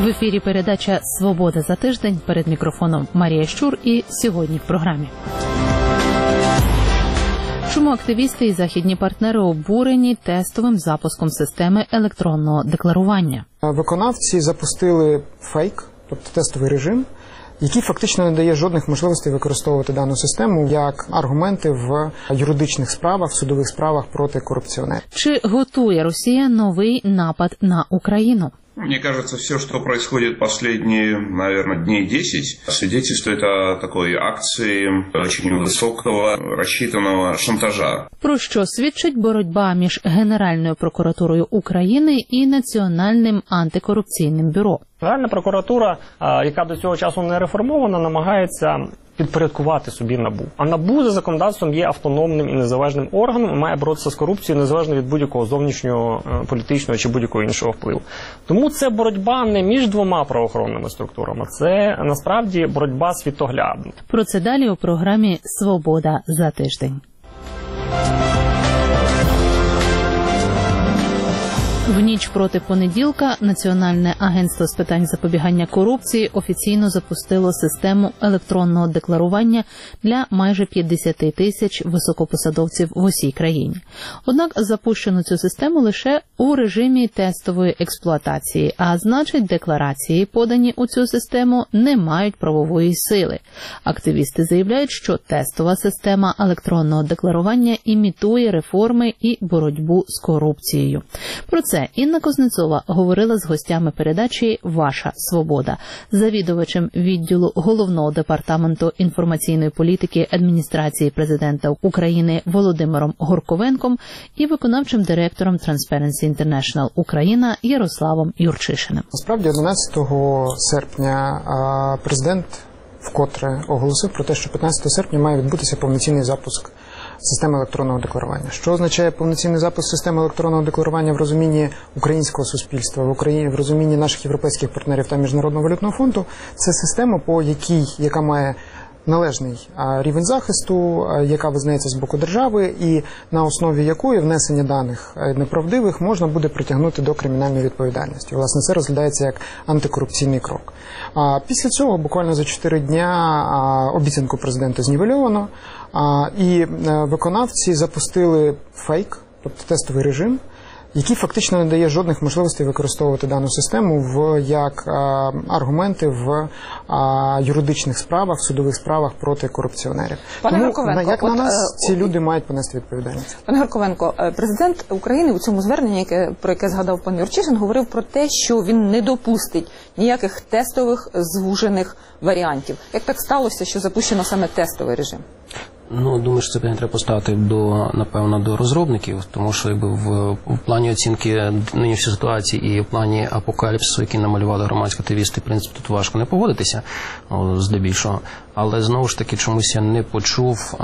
В ефірі передача «Свобода за тиждень». Перед мікрофоном Марія Щур і сьогодні в програмі. Чому активісти і західні партнери обурені тестовим запуском системи електронного декларування? Виконавці запустили фейк, тобто тестовий режим, який фактично не дає жодних можливостей використовувати дану систему як аргументи в юридичних справах, в судових справах проти корупціонерів. Чи готує Росія новий напад на Україну? Мне кажется, все, что происходит последние, наверное, дней 10, свидетельствует о такой акции очень высокого, рассчитанного шантажа. Про що свідчить боротьба між Генеральною прокуратурою України і Національним антикорупційним бюро? Генеральна прокуратура, яка до цього часу не реформована, намагається підпорядкувати собі НАБУ. А НАБУ за законодавством є автономним і незалежним органом і має боротися з корупцією незалежно від будь-якого зовнішнього, політичного чи будь-якого іншого впливу. Тому це боротьба не між двома правоохоронними структурами, це насправді боротьба світоглядна. Про це далі у програмі «Свобода за тиждень». В ніч проти понеділка Національне агентство з питань запобігання корупції офіційно запустило систему електронного декларування для майже 50 тисяч високопосадовців в усій країні. Однак запущено цю систему лише у режимі тестової експлуатації, а значить декларації, подані у цю систему, не мають правової сили. Активісти заявляють, що тестова система електронного декларування імітує реформи і боротьбу з корупцією. Про це Інна Кознецова говорила з гостями передачі «Ваша свобода», завідувачем відділу Головного департаменту інформаційної політики адміністрації президента України Володимиром Горковенком і виконавчим директором Transparency International Україна Ярославом Юрчишиним. Насправді 11 серпня президент вкотре оголосив про те, що 15 серпня має відбутися повноцінний запуск системи електронного декларування. Що означає повноцінний запуск системи електронного декларування в розумінні українського суспільства, в розумінні наших європейських партнерів та Міжнародного валютного фонду? Це система, яка має належний рівень захисту, яка визнається з боку держави і на основі якої внесення даних неправдивих можна буде притягнути до кримінальної відповідальності. Власне, це розглядається як антикорупційний крок. Після цього, буквально за 4 дня, обіцянку президента знівельовано, і виконавці запустили фейк, тобто тестовий режим, який фактично не дає жодних можливостей використовувати дану систему як аргументи в юридичних справах, в судових справах проти корупціонерів. Тому, як на нас, ці люди мають понести відповідальність. Пане Горковенко, президент України у цьому зверненні, про яке згадав пан Юрчишин, говорив про те, що він не допустить ніяких тестових звужених варіантів. Як так сталося, що запущено саме тестовий режим? Думаю, що це питання треба поставити напевно, до розробників, тому що в плані оцінки нинішньої ситуації і в плані апокаліпсису, який намалювали громадські активісти, в принципі, тут важко не погодитися, здебільшого. Але, знову ж таки, чомусь я не почув,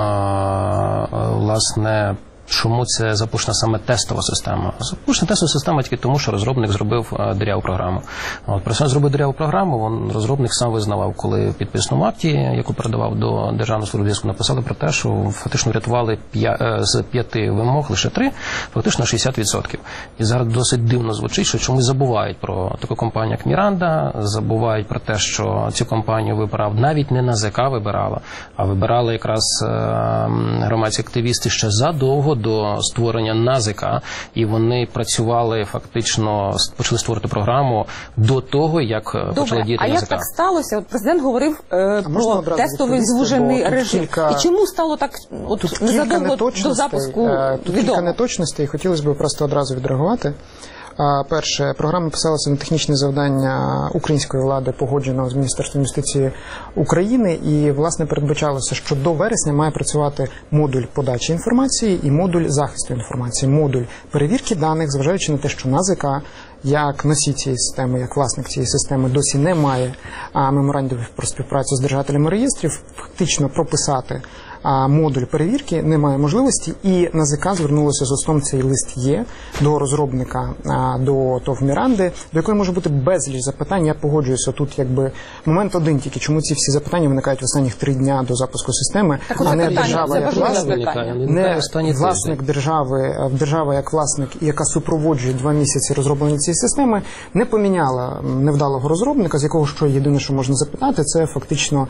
власне, чому це запущена саме тестова система. Запущена тестова система тільки тому, що розробник зробив диряву програму. Про зробив диряву програму, розробник сам визнавав, коли підписану акті, яку передавав до Державного служби зв'язку, написали про те, що фактично врятували з 5 вимог лише 3, фактично 60%. І зараз досить дивно звучить, що чомусь забувають про таку компанію, як Міранда, забувають про те, що цю компанію вибирав навіть не НАЗК вибирала, а вибирали якраз громадські активісти ще задовго до створення НАЗК, і вони працювали фактично, почали створити програму до того, як почали діяти НАЗК. А як так сталося? От президент говорив про тестовий звужений режим. І чому стало так незадовго до запуску відомо? Тут кілька неточностей, хотілося б просто одразу відреагувати. Перше, програма писалася на технічне завдання української влади, погодженого з Міністерством юстиції України, і, власне, передбачалося, що до вересня має працювати модуль подачі інформації і модуль захисту інформації, модуль перевірки даних, зважаючи на те, що НАЗК, як носій цієї системи, як власник цієї системи, досі не має меморандумів про співпрацю з держателями реєстрів, фактично прописати модуль перевірки, немає можливості, і НАЗК звернулося з листом, цей лист є, до розробника, до ТОВ «Міранди», до якої може бути безліч запитань. Я погоджуюся, тут якби момент один тільки, чому ці всі запитання виникають в останніх 3 дня до запуску системи, а не держава як власник, не власник держава як власник, яка супроводжує 2 місяці розроблення цієї системи, не поміняла невдалого розробника, з якого що єдине, що можна запитати, це фактично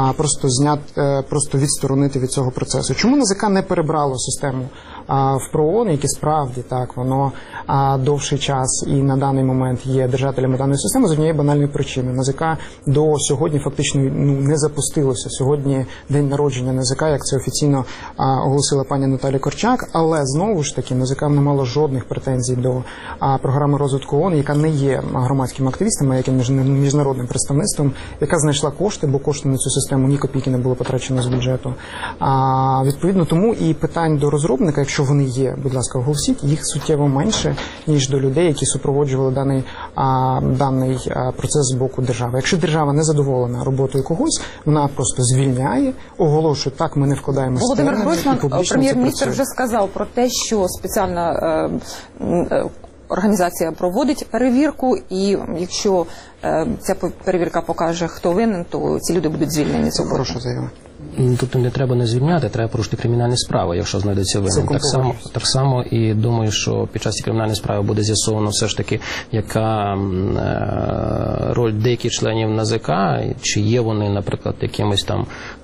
просто відсторонити від цього процесу. Чому НАЗК не перебрало систему в ПРООН, яке справді так, воно довший час і на даний момент є держателями даної системи з однієї банальної причини. НАЗК до сьогодні фактично не запустилося. Сьогодні день народження НАЗК, як це офіційно оголосила пані Наталія Корчак, але знову ж таки НАЗК не мало жодних претензій до програми розвитку ООН, яка не є громадським активістом, а яким міжнародним представництвом, яка знайшла кошти, бо кошти на цю систему ні копійки не було потрачено з бюджету. Відповідно, тому і питань до розробника, якщо вони є, будь ласка, оголосіть, їх суттєво менше, ніж до людей, які супроводжували даний процес з боку держави. Якщо держава не задоволена роботою когось, вона просто звільняє, оголошує, так, ми не вкладаємося. Володимир Гройсман, прем'єр-міністр, вже сказав про те, що спеціальна організація проводить перевірку, і якщо ця перевірка покаже, хто винен, то ці люди будуть звільнені з роботи. Прошу заявити. Тут не треба не звільняти, треба порушити кримінальні справи, якщо знайдеться винен. Так само і думаю, що під час кримінальної справи буде з'ясовано все ж таки, яка роль деяких членів НАЗК, чи є вони, наприклад, якимось там,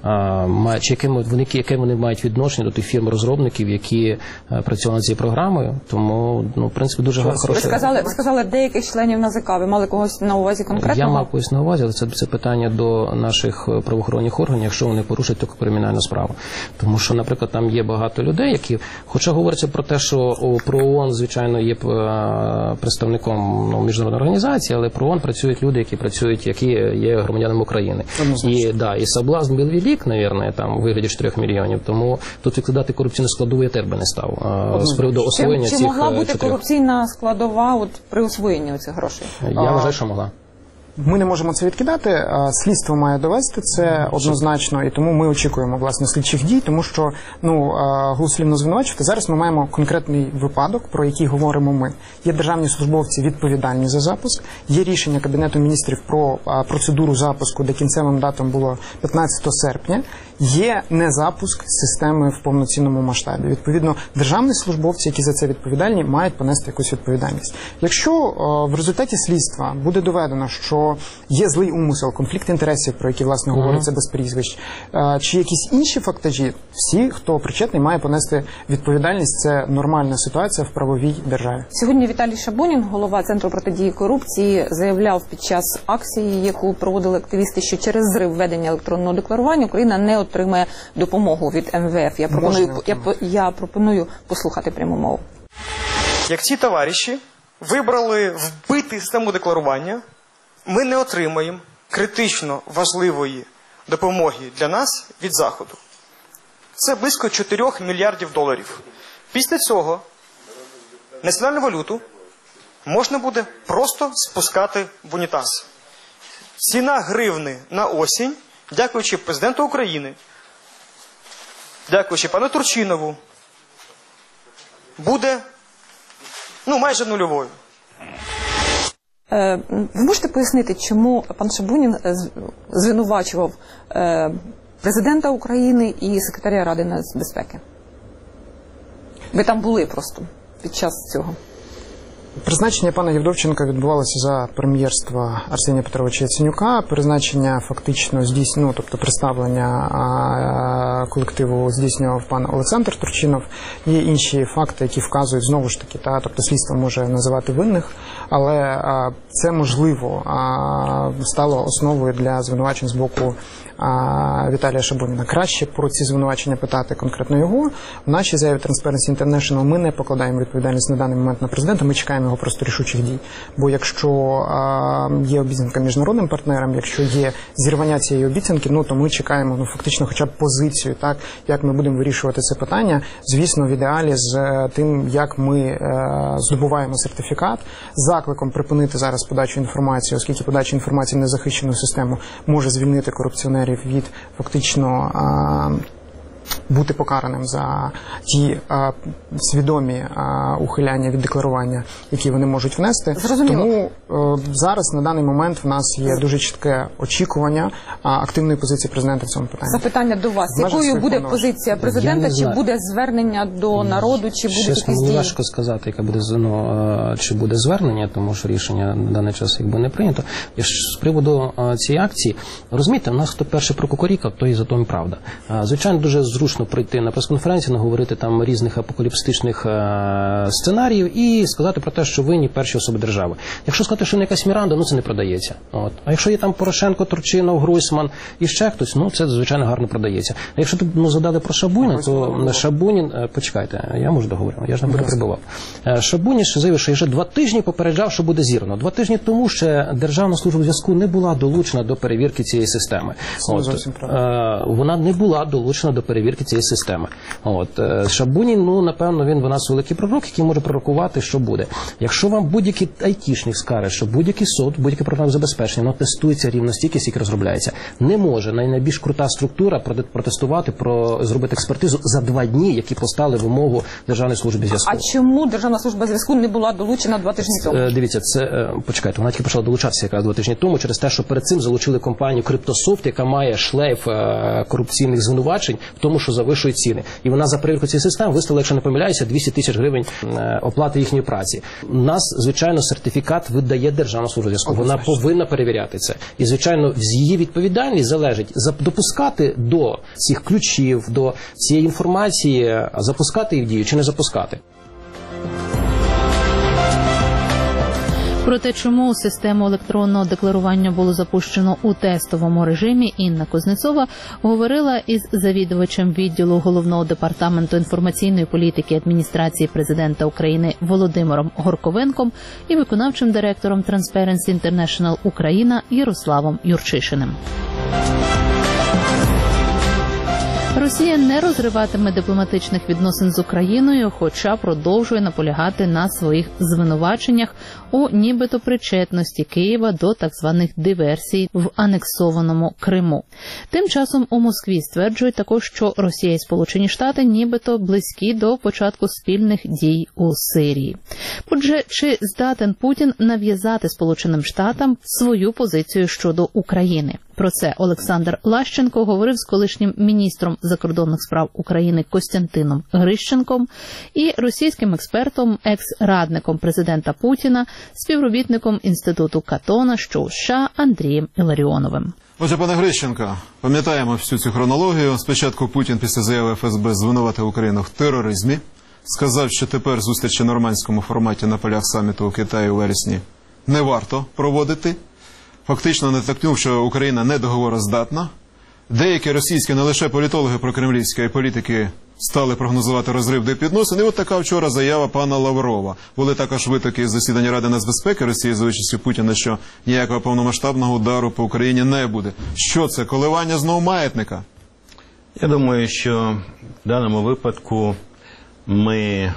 чи яке вони мають відношення до тих фірм-розробників, які працювали над цією програмою. Тому, в принципі, дуже хороше. Ви сказали деяких членів НАЗК, ви мали когось на увазі конкретного? Я мав когось на увазі, але це питання до наших правоохоронних органів, якщо вони порушать таку кримінальну справу. Тому що, наприклад, там є багато людей, які, хоча говориться про те, що ПРООН, звичайно, є представником міжнародної організації, але ПРООН працюють люди, які є громадянами України. І соблазн був велик, мабуть, там, у вигляді 4 мільйонів, тому тут викладати корупційну складову я теж би не став. З приводу освоєння цих 4. Чи могла бути корупційна складова при освоєнні цих грошей? Я вважаю, що могла. Ми не можемо це відкидати. Слідство має довести це однозначно, і тому ми очікуємо, власне, слідчих дій, тому що, голослівно звинувачувати. Зараз ми маємо конкретний випадок, про який говоримо ми. Є державні службовці відповідальні за запуск, є рішення Кабінету міністрів про процедуру запуску, де кінцевим датом було 15 серпня. Є незапуск системи в повноцінному масштабі. Відповідно, державні службовці, які за це відповідальні, мають понести якусь відповідальність. Якщо в результаті слідства буде доведено, що є злий умисел, конфлікт інтересів, про які, власне, говориться без прізвищ, чи якісь інші фактажі, всі, хто причетний, має понести відповідальність. Це нормальна ситуація в правовій державі. Сьогодні Віталій Шабунін, голова Центру протидії корупції, заявляв під час акції, яку проводили активісти, що через зрив введення електронного декларування Україна не отримає допомогу від МВФ. Я пропоную послухати пряму мову. Як ці товариші вибрали вбити систему декларування, ми не отримаємо критично важливої допомоги для нас від Заходу. Це близько 4 мільярдів доларів. Після цього національну валюту можна буде просто спускати в унітаз. Ціна гривни на осінь, дякуючи президенту України, дякуючи пану Турчинову, буде майже нульовою. Ви можете пояснити, чому пан Шабунін звинувачував президента України і секретаря Ради нацбезпеки? Ви там були просто під час цього. Призначення пана Євдовченка відбувалося за прем'єрства Арсенія Петровича Яценюка. Призначення фактично тобто представлення колективу здійснював пан Олександр Турчинов. Є інші факти, які вказують знову ж таки, тобто слідство може називати винних, але це можливо стало основою для звинувачень з боку Віталія Шабуніна. Краще про ці звинувачення питати конкретно його. В нашій заяві Transparency International ми не покладаємо відповідальність на даний момент на президента, ми чекаємо його просто рішучих дій. Бо якщо є обіцянка міжнародним партнерам, якщо є зірвання цієї обіцянки, то ми чекаємо фактично хоча б позицію, так, як ми будемо вирішувати це питання. Звісно, в ідеалі з тим, як ми здобуваємо сертифікат, з закликом припинити зараз подачу інформації, оскільки подача інформації в незахищену систему може звільнити корупціонерів від фактично бути покараним за ті свідомі ухиляння від декларування, які вони можуть внести. Зрозуміло. Тому зараз, на даний момент, в нас є дуже чітке очікування активної позиції президента в цьому питанні. Запитання до вас. Якою буде позиція президента? Чи буде звернення до народу, чи буде якісь мені дії? важко сказати, яке буде, чи буде звернення, тому що рішення на даний час якби не прийнято. І з приводу цієї акції, розумієте, у нас хто перший прокукурікав, то і за то і правда. Звичайно, дуже зручно прийти на прес-конференцію, наговорити там різних апокаліпсичних сценаріїв і сказати про те, що ви не перші особи держави. Якщо сказати, що не якась Міранда, це не продається. От. А якщо є там Порошенко, Турчинов, Гройсман і ще хтось, це, звичайно, гарно продається. А якщо тут згадали про Шабуніна, то Шабунін, почекайте, я можу договорити, я ж не перебивав. Шабунін заявив, що вже 2 тижні попереджав, що буде зірвано. 2 тижні тому ще Державна служба зв'язку не була долучена до перевірки цієї системи. Вона не була долучена до перевірки цієї системи. Шабунін, напевно, він у нас великий пророк, який може пророкувати, що буде. Якщо вам будь-який айтішник скаже, що будь-який софт, будь-яке програмне забезпечення, воно тестується рівно стільки, скільки розробляється. Не може найбільш крута структура протестувати, зробити експертизу за 2 дні, які поставили вимогу Державної служби зв'язку. А чому Державна служба зв'язку не була долучена 2 тижні тому? Дивіться, почекайте, вона тільки почала долучатися якраз 2 тижні тому, через те, що перед цим залучили компанію Cryptosoft, яка має шлейф корупційних звинувачень в тому, що завищує ціни. І вона за перевірку цієї системи виставила, якщо не помиляюся, 200 тисяч гривень оплати їхньої праці. У нас, звичайно, сертифікат видає Державна служба зв'язку. Вона повинна перевіряти це. І, звичайно, з її відповідальність залежить допускати до цих ключів, до цієї інформації, запускати їх в дію чи не запускати. Про те, чому систему електронного декларування було запущено у тестовому режимі, Інна Кузнецова говорила із завідувачем відділу Головного департаменту інформаційної політики адміністрації президента України Володимиром Горковенком і виконавчим директором Transparency International Україна Ярославом Юрчишиним. Росія не розриватиме дипломатичних відносин з Україною, хоча продовжує наполягати на своїх звинуваченнях у нібито причетності Києва до так званих диверсій в анексованому Криму. Тим часом у Москві стверджують також, що Росія і Сполучені Штати нібито близькі до початку спільних дій у Сирії. Отже, чи здатен Путін нав'язати Сполученим Штатам свою позицію щодо України? Про це Олександр Лащенко говорив з колишнім міністром закордонних справ України Костянтином Грищенком і російським експертом, екс-радником президента Путіна, співробітником Інституту Катона, що у США, Андрієм Іларіоновим. Отже, пане Грищенко, пам'ятаємо всю цю хронологію. Спочатку Путін після заяви ФСБ звинуватив Україну в тероризмі, сказав, що тепер зустрічі в нормандському форматі на полях саміту у Китаї у вересні не варто проводити. Фактично натякнув, що Україна не договороздатна. Деякі російські, не лише політологи прокремлівські, а й політики стали прогнозувати розрив дипвідносин. І от така вчора заява пана Лаврова. Були також витоки з засідання Ради нацбезпеки Росії за участю Путіна, що ніякого повномасштабного удару по Україні не буде. Що це? Коливання знову маятника? Я думаю, що в даному випадку ми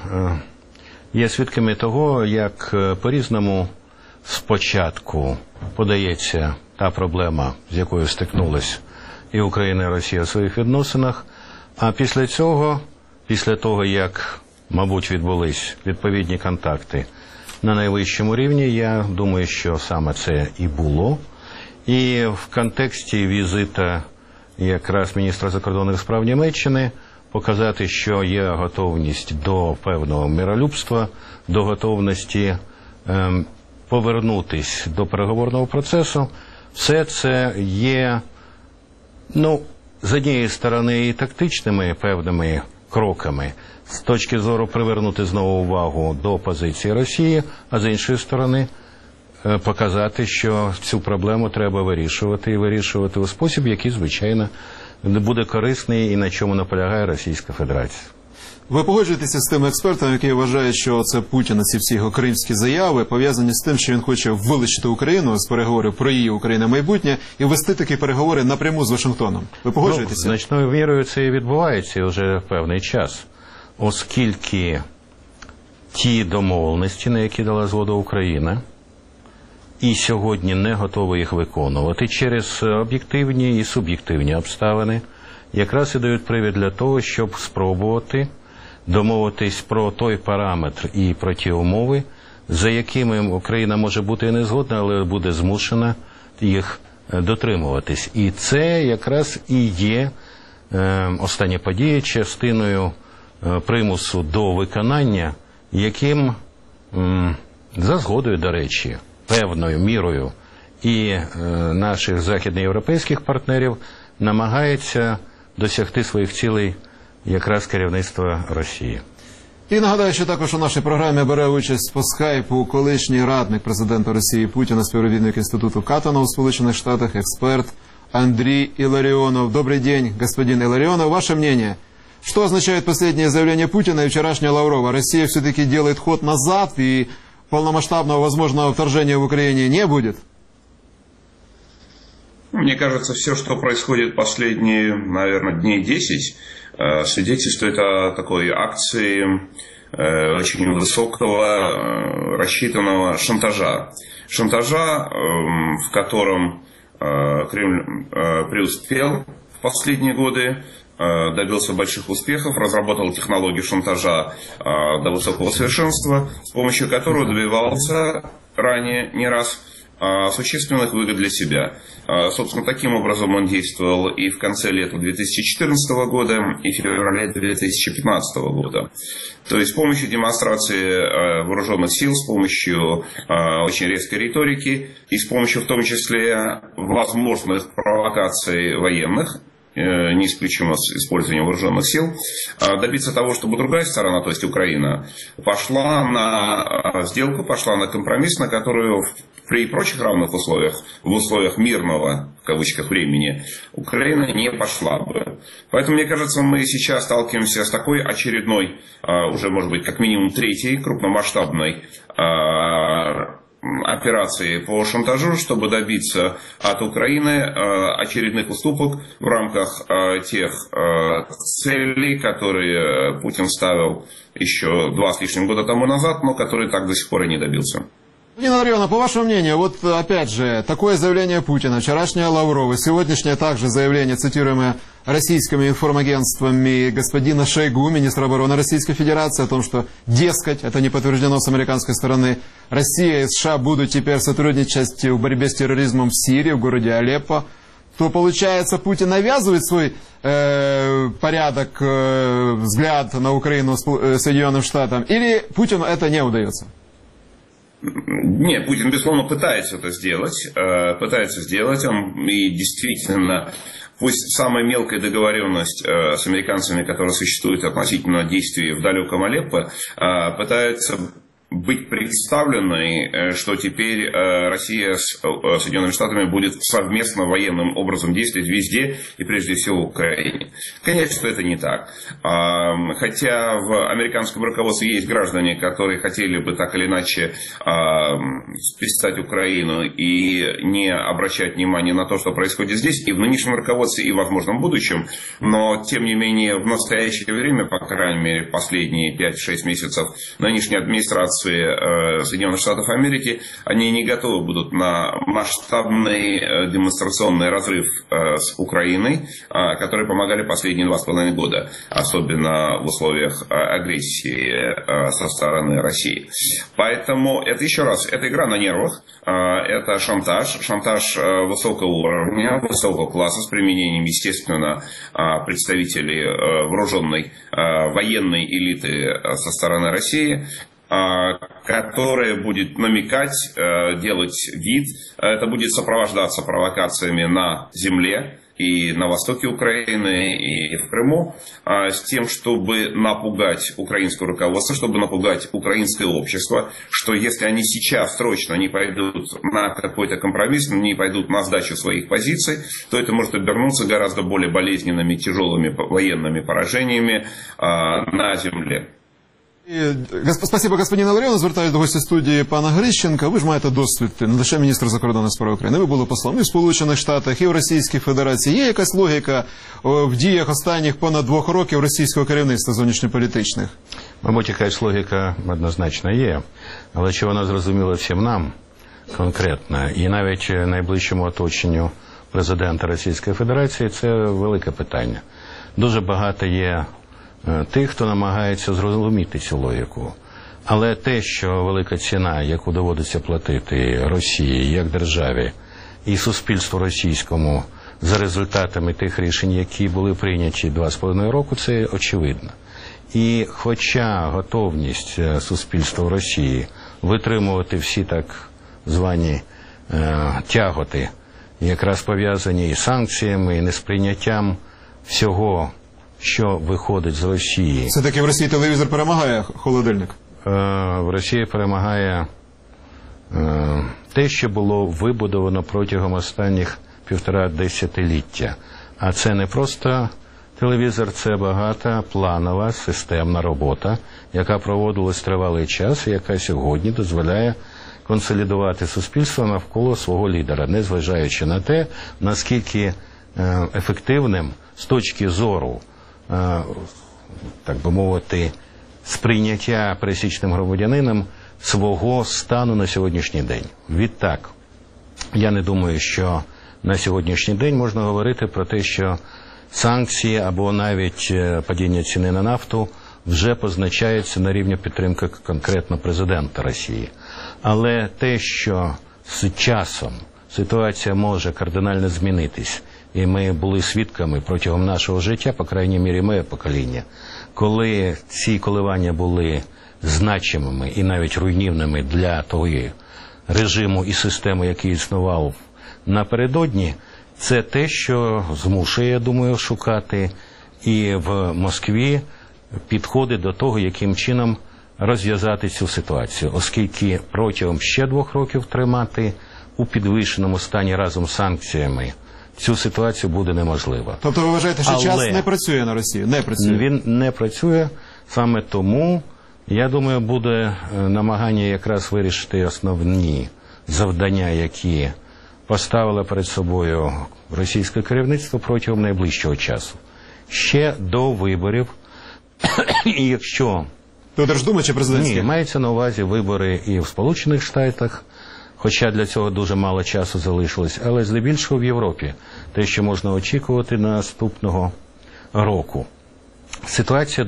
є свідками того, як по-різному спочатку подається та проблема, з якою стикнулись і Україна, і Росія в своїх відносинах, а після цього, після того, як, мабуть, відбулись відповідні контакти на найвищому рівні, я думаю, що саме це і було. І в контексті візита якраз міністра закордонних справ Німеччини показати, що є готовність до певного миролюбства, до готовності повернутись до переговорного процесу, все це є, з однієї сторони, і тактичними певними кроками, з точки зору привернути знову увагу до позиції Росії, а з іншої сторони, показати, що цю проблему треба вирішувати, і вирішувати у спосіб, який, звичайно, буде корисний і на чому наполягає Російська Федерація. Ви погоджуєтеся з тими експертами, які вважають, що це Путіна, ці всі його кримські заяви, пов'язані з тим, що він хоче вилучити Україну з переговорів про її Україна майбутнє і вести такі переговори напряму з Вашингтоном. Ви погоджуєтеся? Значною мірою це і відбувається вже певний час, оскільки ті домовленості, на які дала згоду Україна, і сьогодні не готова їх виконувати через об'єктивні і суб'єктивні обставини, якраз і дають привід для того, щоб спробувати домовитись про той параметр і про ті умови, за якими Україна може бути і не згодна, але буде змушена їх дотримуватись. І це якраз і є остання подія частиною примусу до виконання, яким за згодою, до речі, певною мірою і наших західноєвропейських партнерів намагається досягти своїх цілей якраз керівництва Росії. І нагадаю, що також у нашій програмі бере участь по скайпу колишній радник президента Росії Путіна, співробітник Інституту Каттона у Сполучених Штатах, експерт Андрей Илларионов. Добрый день, господин Илларионов. Ваше мнение, что означает последнее заявление Путина и вчерашнее Лаврова? Россия все-таки делает ход назад и полномасштабного возможного вторжения в Украине не будет? Мне кажется, все, что происходит последние, наверное, дней 10, свидетельствует о такой акции очень высокого, рассчитанного шантажа. Шантажа, в котором Кремль преуспел в последние годы, добился больших успехов, разработал технологию шантажа до высокого совершенства, с помощью которого добивался ранее не раз существенных выгод для себя. Собственно, таким образом он действовал и в конце лета 2014 года, и в феврале 2015 года. То есть с помощью демонстрации вооруженных сил, с помощью очень резкой риторики и с помощью в том числе возможных провокаций военных, не исключимо с использованием вооруженных сил, добиться того, чтобы другая сторона, то есть Украина, пошла на сделку, пошла на компромисс, на которую при прочих равных условиях, в условиях мирного, в кавычках, времени, Украина не пошла бы. Поэтому, мне кажется, мы сейчас сталкиваемся с такой очередной, уже, может быть, как минимум третьей крупномасштабной операции по шантажу, чтобы добиться от Украины очередных уступок в рамках тех целей, которые Путин ставил еще 2 с лишним года тому назад, но которые так до сих пор и не добился. Нина Андреевна, по вашему мнению, вот опять же, такое заявление Путина, вчерашнее Лаврова, сегодняшнее также заявление, цитируемое российскими информагентствами господина Шойгу, министра обороны Российской Федерации, о том, что, дескать, это не подтверждено с американской стороны, Россия и США будут теперь сотрудничать в борьбе с терроризмом в Сирии, в городе Алеппо, то, получается, Путин навязывает свой порядок, взгляд на Украину Соединенным Штатам, или Путину это не удается? Нет, Путин, безусловно, пытается это сделать, он и действительно, пусть самая мелкая договоренность с американцами, которая существует относительно действий в далеком Алеппо, пытается быть представленной, что теперь Россия с Соединенными Штатами будет совместно военным образом действовать везде и прежде всего в Украине. Конечно, это не так. Хотя в американском руководстве есть граждане, которые хотели бы так или иначе списать Украину и не обращать внимания на то, что происходит здесь, и в нынешнем руководстве, и в возможном будущем. Но, тем не менее, в настоящее время, по крайней мере, последние 5-6 месяцев, нынешняя администрация Соединенных Штатов Америки, они не готовы будут на масштабный демонстрационный разрыв с Украиной, которые помогали последние 2,5 года, особенно в условиях агрессии со стороны России. Поэтому это еще раз, это игра на нервах, это шантаж высокого уровня, высокого класса с применением, естественно, представителей вооруженной военной элиты со стороны России, которая будет намекать, делать вид, это будет сопровождаться провокациями на земле и на востоке Украины, и в Крыму, с тем, чтобы напугать украинское руководство, чтобы напугать украинское общество, что если они сейчас срочно не пойдут на какой-то компромисс, не пойдут на сдачу своих позиций, то это может обернуться гораздо более болезненными, тяжелыми военными поражениями на земле. Спасибо, господин Іларіонов. Звертаюся до гостя студії пана Грищенка. Ви ж маєте досвід, не лише міністр закордонних справ України. Ви були послом і в Сполучених Штатах, і в Російській Федерації. Є якась логіка в діях останніх понад 2 років російського керівництва зовнішньополітичних? Мабуть, якась логіка однозначно є. Але чи вона зрозуміла всім нам конкретно, і навіть найближчому оточенню президента Російської Федерації, це велике питання. дуже багато є тих, хто намагається зрозуміти цю логіку. Але те, що велика ціна, яку доводиться платити Росії як державі і суспільству російському за результатами тих рішень, які були прийняті 2,5 року, це очевидно. І хоча готовність суспільства в Росії витримувати всі так звані тяготи, якраз пов'язані із санкціями, і несприйняттям всього, що виходить з Росії. Все-таки в Росії телевізор перемагає холодильник? В Росії перемагає те, що було вибудовано протягом останніх 1,5 десятиліття. А це не просто телевізор, це багатопланова системна робота, яка проводилась тривалий час і яка сьогодні дозволяє консолідувати суспільство навколо свого лідера, незважаючи на те, наскільки ефективним з точки зору, так би мовити, сприйняття пересічним громадянином свого стану на сьогоднішній день. Відтак, я не думаю, що на сьогоднішній день можна говорити про те, що санкції або навіть падіння ціни на нафту вже позначаються на рівні підтримки конкретно президента Росії. Але те, що з часом ситуація може кардинально змінитись, і ми були свідками протягом нашого життя, по крайній мірі моє покоління, коли ці коливання були значимими і навіть руйнівними для того режиму і системи, який існував напередодні, це те, що змушує, я думаю, шукати і в Москві підходи до того, яким чином розв'язати цю ситуацію, оскільки протягом ще 2 років тримати у підвищеному стані разом з санкціями цю ситуацію буде неможливо. Тобто ви вважаєте, що час не працює на Росію? Не працює. Він не працює, саме тому, я думаю, буде намагання якраз вирішити основні завдання, які поставило перед собою російське керівництво протягом найближчого часу. Ще до виборів, і якщо... То Держдума чи президентські? Ні, мається на увазі вибори і в Сполучених Штатах, хоча для цього дуже мало часу залишилось, але здебільшого в Європі, те, що можна очікувати наступного року. Ситуація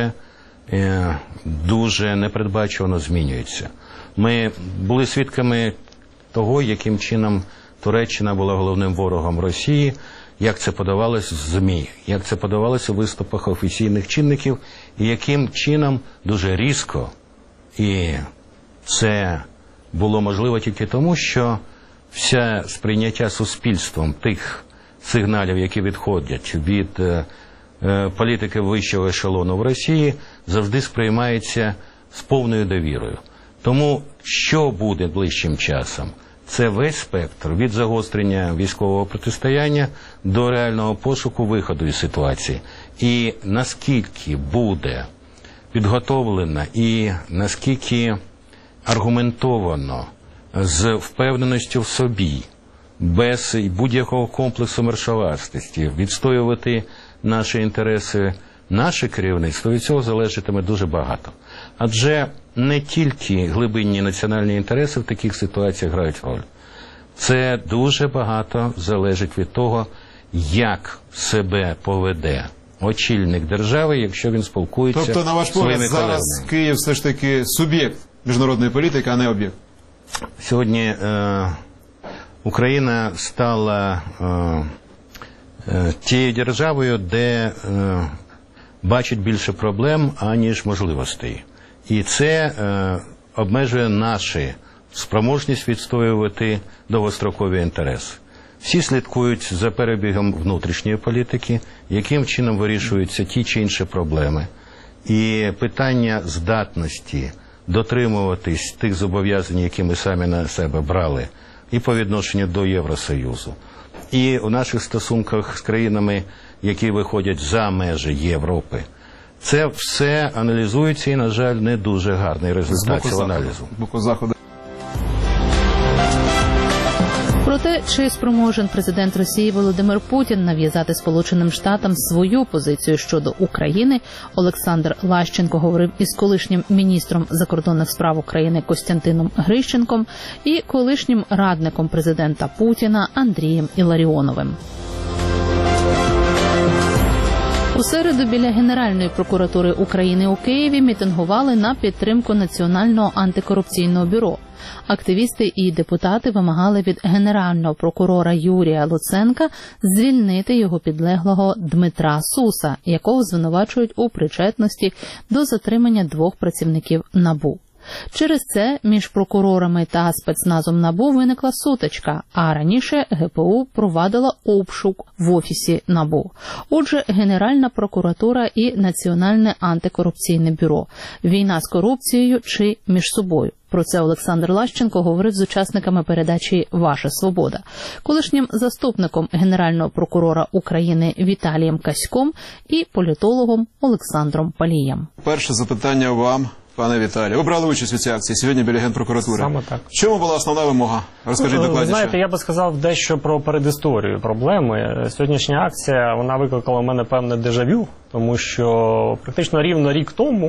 дуже непередбачувано змінюється. Ми були свідками того, яким чином Туреччина була головним ворогом Росії, як це подавалось в ЗМІ, як це подавалось у виступах офіційних чинників, і яким чином дуже різко, і це було можливо тільки тому, що все сприйняття суспільством тих сигналів, які відходять від політики вищого ешелону в Росії, завжди сприймається з повною довірою. Тому що буде ближчим часом? Це весь спектр від загострення військового протистояння до реального пошуку виходу із ситуації. І наскільки буде підготовлено і наскільки аргументовано, з впевненістю в собі, без будь-якого комплексу маршовартості, відстоювати наші інтереси, наше керівництво, від цього залежатиме дуже багато. Адже не тільки глибинні національні інтереси в таких ситуаціях грають роль. Це дуже багато залежить від того, як себе поведе очільник держави, якщо він спілкується тобто, на ваш погляд, зараз Київ все ж таки суб'єкт міжнародної політики, а не об'єкт? Сьогодні Україна стала тією державою, де бачить більше проблем, аніж можливостей. І це обмежує нашу спроможність відстоювати довгострокові інтереси. Всі слідкують за перебігом внутрішньої політики, яким чином вирішуються ті чи інші проблеми. І питання здатності дотримуватись тих зобов'язань, які ми самі на себе брали, і по відношенню до Євросоюзу, і у наших стосунках з країнами, які виходять за межі Європи. Це все аналізується і, на жаль, не дуже гарний результат цього аналізу. З боку Заходу. Про те, чи спроможен президент Росії Володимир Путін нав'язати Сполученим Штатам свою позицію щодо України, Олександр Лащенко говорив із колишнім міністром закордонних справ України Костянтином Грищенком і колишнім радником президента Путіна Андрієм Іларіоновим. У середу біля Генеральної прокуратури України у Києві мітингували на підтримку Національного антикорупційного бюро. Активісти і депутати вимагали від генерального прокурора Юрія Луценка звільнити його підлеглого Дмитра Суса, якого звинувачують у причетності до затримання 2 працівників НАБУ. Через це між прокурорами та спецназом НАБУ виникла сутичка, а раніше ГПУ провадила обшук в офісі НАБУ. Отже, Генеральна прокуратура і Національне антикорупційне бюро. Війна з корупцією чи між собою? Про це Олександр Лащенко говорив з учасниками передачі «Ваша свобода», колишнім заступником Генерального прокурора України Віталієм Каськом і політологом Олександром Палієм. Перше запитання вам, пане Віталію. Ви брали участь у цій акції сьогодні біля Генпрокуратури. Саме так. В чому була основна вимога? Розкажіть докладніше. Знаєте, я би сказав дещо про передісторію проблеми. Сьогоднішня акція, вона викликала в мене певне дежавю, тому що практично рівно рік тому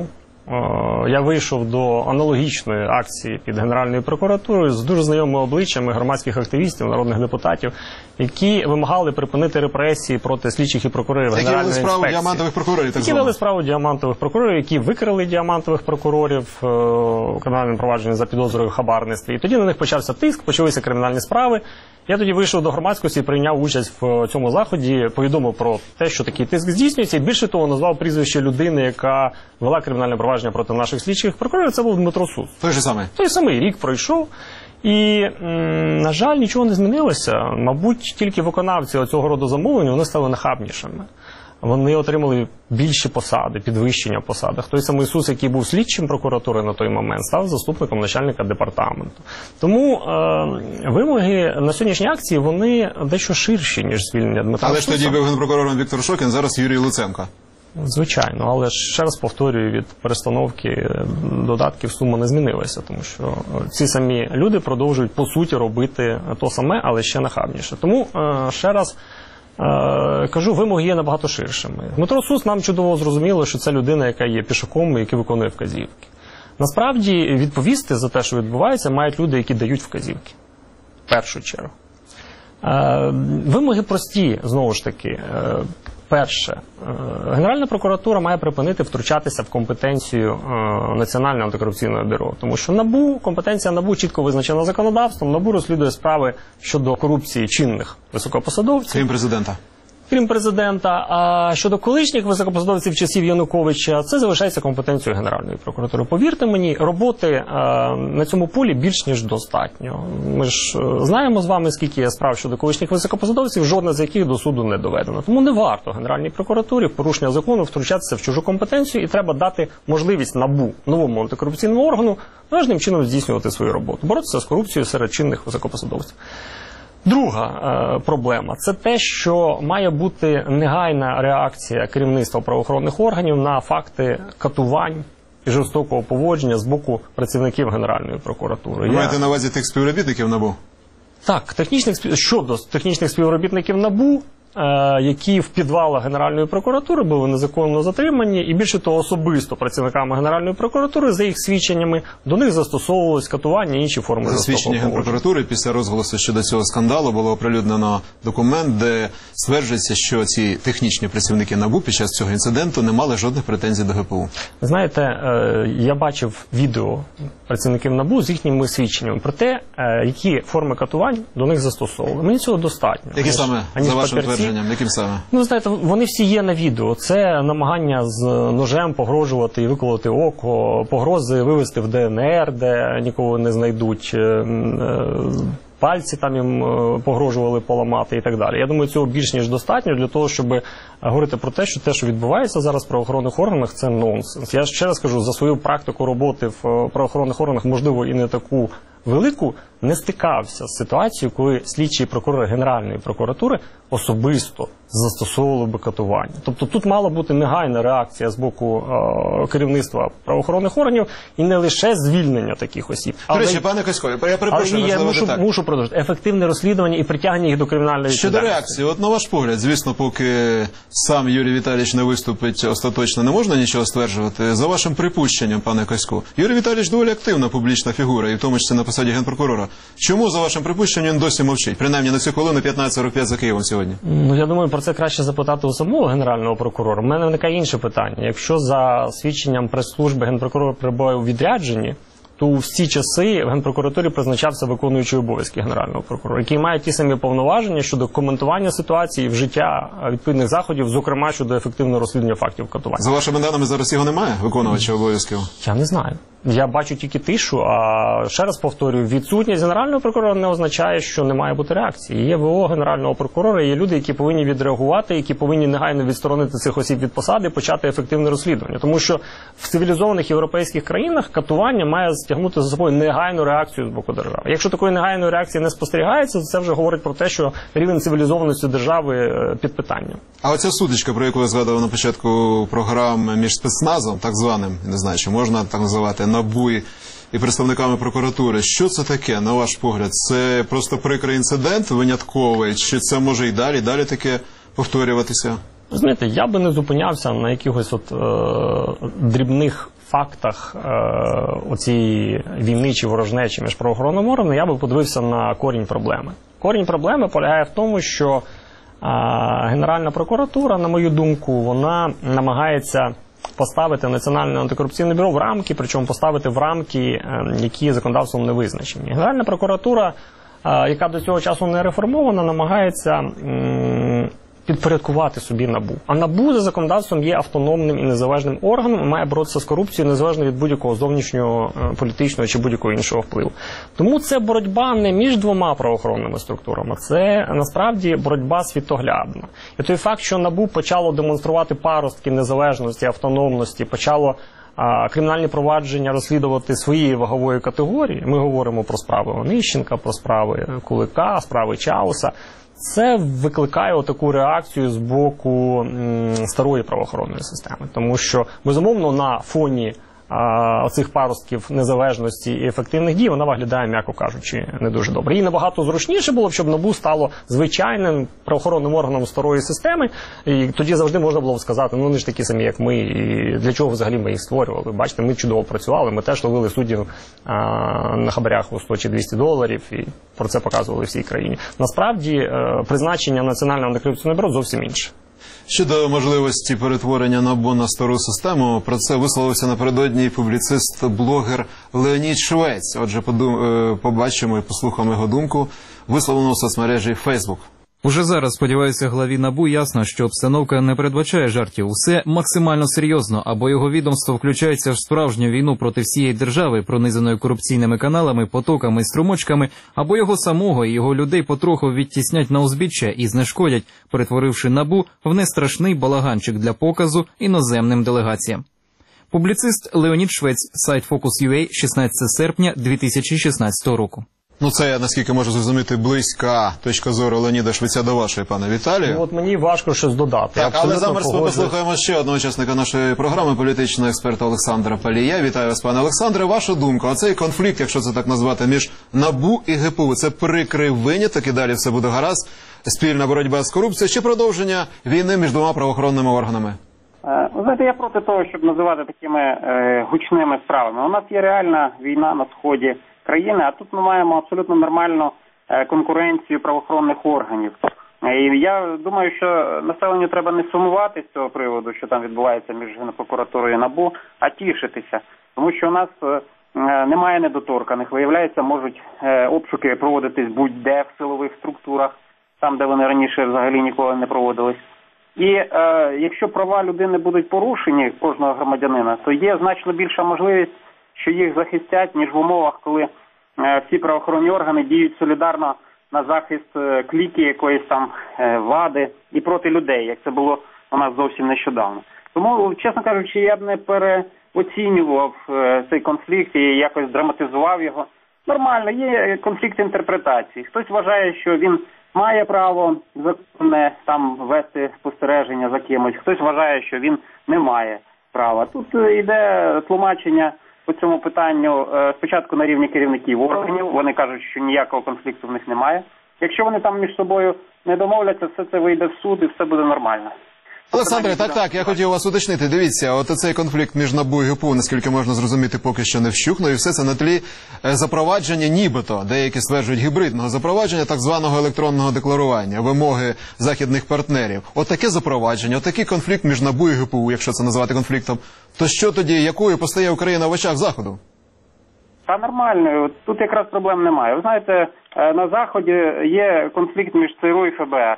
я вийшов до аналогічної акції під Генеральною прокуратурою з дуже знайомими обличчями громадських активістів, народних депутатів, які вимагали припинити репресії проти слідчих і прокурорів Генеральної інспекції. Які вели справу діамантових прокурорів, так звано. Які вели справу діамантових прокурорів, які викрили діамантових прокурорів у кримінальному провадженні за підозрою в хабарництві. І тоді на них почався тиск, почалися кримінальні справи. Я тоді вийшов до громадськості і прийняв участь в цьому заході, повідомив про те, що такий тиск здійснюється, і більше того, назвав прізвище людини, яка вела кримінальне провадження проти наших слідчих прокурорів. Це був Дмитро Сус. Той же самий? Той самий рік пройшов. І, на жаль, нічого не змінилося. Мабуть, тільки виконавці цього роду замовлень, вони стали нахабнішими. Вони отримали більші посади, підвищення в посадах. Той самий Сус, який був слідчим прокуратури на той момент, став заступником начальника департаменту. Тому вимоги на сьогоднішній акції, вони дещо ширші, ніж звільнення Дмитра Суса. Але ж тоді був генпрокурором Віктор Шокін, зараз Юрій Луценко. Звичайно, але ж ще раз повторюю, від перестановки додатків сума не змінилася, тому що ці самі люди продовжують по суті робити то саме, але ще нахабніше. Тому ще раз кажу, вимоги є набагато ширшими. Дмитро Сус, нам чудово зрозуміло, що це людина, яка є пішаком і яка виконує вказівки. Насправді, відповісти за те, що відбувається, мають люди, які дають вказівки. В першу чергу. Вимоги прості, знову ж таки. Перше, Генеральна прокуратура має припинити втручатися в компетенцію Національного антикорупційного бюро. Тому що НАБУ, компетенція НАБУ чітко визначена законодавством. НАБУ розслідує справи щодо корупції чинних високопосадовців. Крім президента. Крім президента. А щодо колишніх високопосадовців часів Януковича, це залишається компетенцією Генеральної прокуратури. Повірте мені, роботи на цьому полі більш ніж достатньо. Ми ж знаємо з вами, скільки є справ щодо колишніх високопосадовців, жодна з яких до суду не доведена. Тому не варто Генеральній прокуратурі в порушення закону втручатися в чужу компетенцію, і треба дати можливість НАБУ, новому антикорупційному органу, належним чином здійснювати свою роботу, боротися з корупцією серед чинних високопосадовців. Друга проблема – це те, що має бути негайна реакція керівництва правоохоронних органів на факти катувань і жорстокого поводження з боку працівників Генеральної прокуратури. Ви маєте на увазі тих співробітників НАБУ? Так, щодо технічних співробітників НАБУ, які в підвалах Генеральної прокуратури були незаконно затримані, і більше того, особисто працівниками Генеральної прокуратури, за їх свідченнями, до них застосовувалось катування і інші форми жорстокого поводження. За свідчення Генпрокуратури після розголосу щодо цього скандалу було оприлюднено документ, де стверджується, що ці технічні працівники НАБУ під час цього інциденту не мали жодних претензій до ГПУ. Знаєте, я бачив відео працівників НАБУ з їхніми свідченнями про те, які форми катувань до них застосовували. Мені цього достатньо. Які саме, за вашим твердженням, яким саме? Ну, знаєте, вони всі є на відео. Це намагання з ножем погрожувати і виколоти око, погрози вивезти в ДНР, де нікого не знайдуть, пальці там їм погрожували поламати і так далі. Я думаю, цього більш ніж достатньо для того, щоб говорити про те, що відбувається зараз в правоохоронних органах, це нонсенс. Я ще раз кажу, за свою практику роботи в правоохоронних органах, можливо, і не таку велику, не стикався з ситуацією, коли слідчі прокурори Генеральної прокуратури особисто застосовували би катування. Тобто тут мала бути негайна реакція з боку керівництва правоохоронних органів і не лише звільнення таких осіб. До речі, пане Касько, я перепрошую, я мушу продовжити. Ефективне розслідування і притягнення їх до кримінальної відповідальності. Щодо реакції, от на ваш погляд, звісно, поки сам Юрій Віталійович не виступить остаточно, не можна нічого стверджувати. За вашим припущенням, пане Касько, Юрій Віталійович доволі активна публічна фігура, і в тому числі на посаді генпрокурора. Чому, за вашим припущенням, він досі мовчить? Принаймні на цю хвилину 15:45 за Києвом сьогодні. Ну, я думаю, про це краще запитати у самого генерального прокурора. У мене виникає інше питання. Якщо за свідченням прес-служби генпрокурор перебуває у відрядженні, то у всі часи в Генпрокуратурі призначався виконуючий обов'язки генерального прокурора, який має ті самі повноваження щодо коментування ситуації і вжиття відповідних заходів, зокрема щодо ефективного розслідування фактів катування. За вашими даними, зараз його немає, виконувача обов'язків? Я не знаю. Я бачу тільки тишу, а ще раз повторюю, відсутність генерального прокурора не означає, що не має бути реакції. Є ВО генерального прокурора, є люди, які повинні відреагувати, які повинні негайно відсторонити цих осіб від посади і почати ефективне розслідування. Тому що в цивілізованих європейських країнах катування має стягнути за собою негайну реакцію з боку держави. Якщо такої негайної реакції не спостерігається, то це вже говорить про те, що рівень цивілізованості держави під питанням. А оця сутичка, про яку я згадував на початку програми між спецназом, так званим, не знаю, чи можна так називати, НАБУ і представниками прокуратури, що це таке, на ваш погляд? Це просто прикрий інцидент, винятковий, чи це може і далі таке повторюватися? Знаєте, я би не зупинявся на якихось дрібних фактах оцієї війни чи ворожнечі між правоохоронними органами, я би подивився на корінь проблеми. Корінь проблеми полягає в тому, що Генеральна прокуратура, на мою думку, вона намагається поставити Національне антикорупційне бюро в рамки, причому поставити в рамки, які законодавством не визначені. Генеральна прокуратура, яка до цього часу не реформована, намагається підпорядкувати собі НАБУ. А НАБУ за законодавством є автономним і незалежним органом і має боротися з корупцією незалежно від будь-якого зовнішнього політичного чи будь-якого іншого впливу. Тому це боротьба не між двома правоохоронними структурами, це насправді боротьба світоглядна. І той факт, що НАБУ почало демонструвати паростки незалежності, автономності, почало кримінальні провадження розслідувати своєї вагової категорії, ми говоримо про справи Онищенка, про справи Кулика, справи Чауса, це викликає таку реакцію з боку старої правоохоронної системи. Тому що, безумовно, на фоні оцих паростків незалежності і ефективних дій вона виглядає, м'яко кажучи, не дуже добре. Їй набагато зручніше було б, щоб НАБУ стало звичайним правоохоронним органом старої системи, і тоді завжди можна було б сказати, ну вони ж такі самі, як ми, і для чого взагалі ми їх створювали. Бачите, ми чудово працювали, ми теж ловили суддів на хабарях у 100 чи 200 доларів, і про це показували всій країні. Насправді, призначення Національного антикорупційного бюро зовсім інше. Щодо можливості перетворення НАБУ на стару систему, про це висловився напередодні публіцист-блогер Леонід Швець. Отже, побачимо і послухаємо його думку, висловлену в соцмережі Facebook. Уже зараз, сподіваюся, главі НАБУ ясно, що обстановка не передбачає жартів. Усе максимально серйозно, або його відомство включається в справжню війну проти всієї держави, пронизаної корупційними каналами, потоками, струмочками, або його самого і його людей потроху відтіснять на узбіччя і знешкодять, перетворивши НАБУ в нестрашний балаганчик для показу іноземним делегаціям. Публіцист Леонід Швець, сайт Focus.ua, 16 серпня 2016 року. Ну, це, я, наскільки можу зрозуміти, близька точка зору Леоніда Швеця до вашої, пане Віталію. Ну, от мені важко щось додати. Так, але зараз ми послухаємо ще одного учасника нашої програми, політичного експерта Олександра Палія. Вітаю вас, пане Олександре. Ваша думка, оцей конфлікт, якщо це так назвати, між НАБУ і ГПУ, це прикрий виняток і далі все буде гаразд? Спільна боротьба з корупцією чи продовження війни між двома правоохоронними органами? Ви знаєте, я проти того, щоб називати такими гучними справами. У нас є реальна війна на сході країни, а тут ми маємо абсолютно нормальну конкуренцію правоохоронних органів. І я думаю, що населенню треба не сумувати з цього приводу, що там відбувається між Генпрокуратурою і НАБУ, а тішитися. Тому що у нас немає недоторканих. Виявляється, можуть обшуки проводитись будь-де в силових структурах, там, де вони раніше взагалі ніколи не проводились. І якщо права людини будуть порушені, кожного громадянина, то є значно більша можливість, що їх захистять, ніж в умовах, коли всі правоохоронні органи діють солідарно на захист кліки якоїсь там влади і проти людей, як це було у нас зовсім нещодавно. Тому, чесно кажучи, я б не переоцінював цей конфлікт і якось драматизував його. Нормально, є конфлікт інтерпретації. Хтось вважає, що він має право законне там вести спостереження за кимось, хтось вважає, що він не має права. Тут йде тлумачення по цьому питанню спочатку на рівні керівників органів, вони кажуть, що ніякого конфлікту в них немає. Якщо вони там між собою не домовляться, все це вийде в суд і все буде нормально. Олександре, так, я хотів вас уточнити. Дивіться, от цей конфлікт між НАБУ і ГПУ, наскільки можна зрозуміти, поки що не вщухнув, і все це на тлі запровадження нібито, деякі стверджують, гібридного запровадження так званого електронного декларування, вимоги західних партнерів. От таке запровадження, от такий конфлікт між НАБУ і ГПУ, якщо це назвати конфліктом, то що тоді, якою постає Україна в очах Заходу? Та нормально, тут якраз проблем немає. Ви знаєте, на Заході є конфлікт між ЦРУ і ФБР.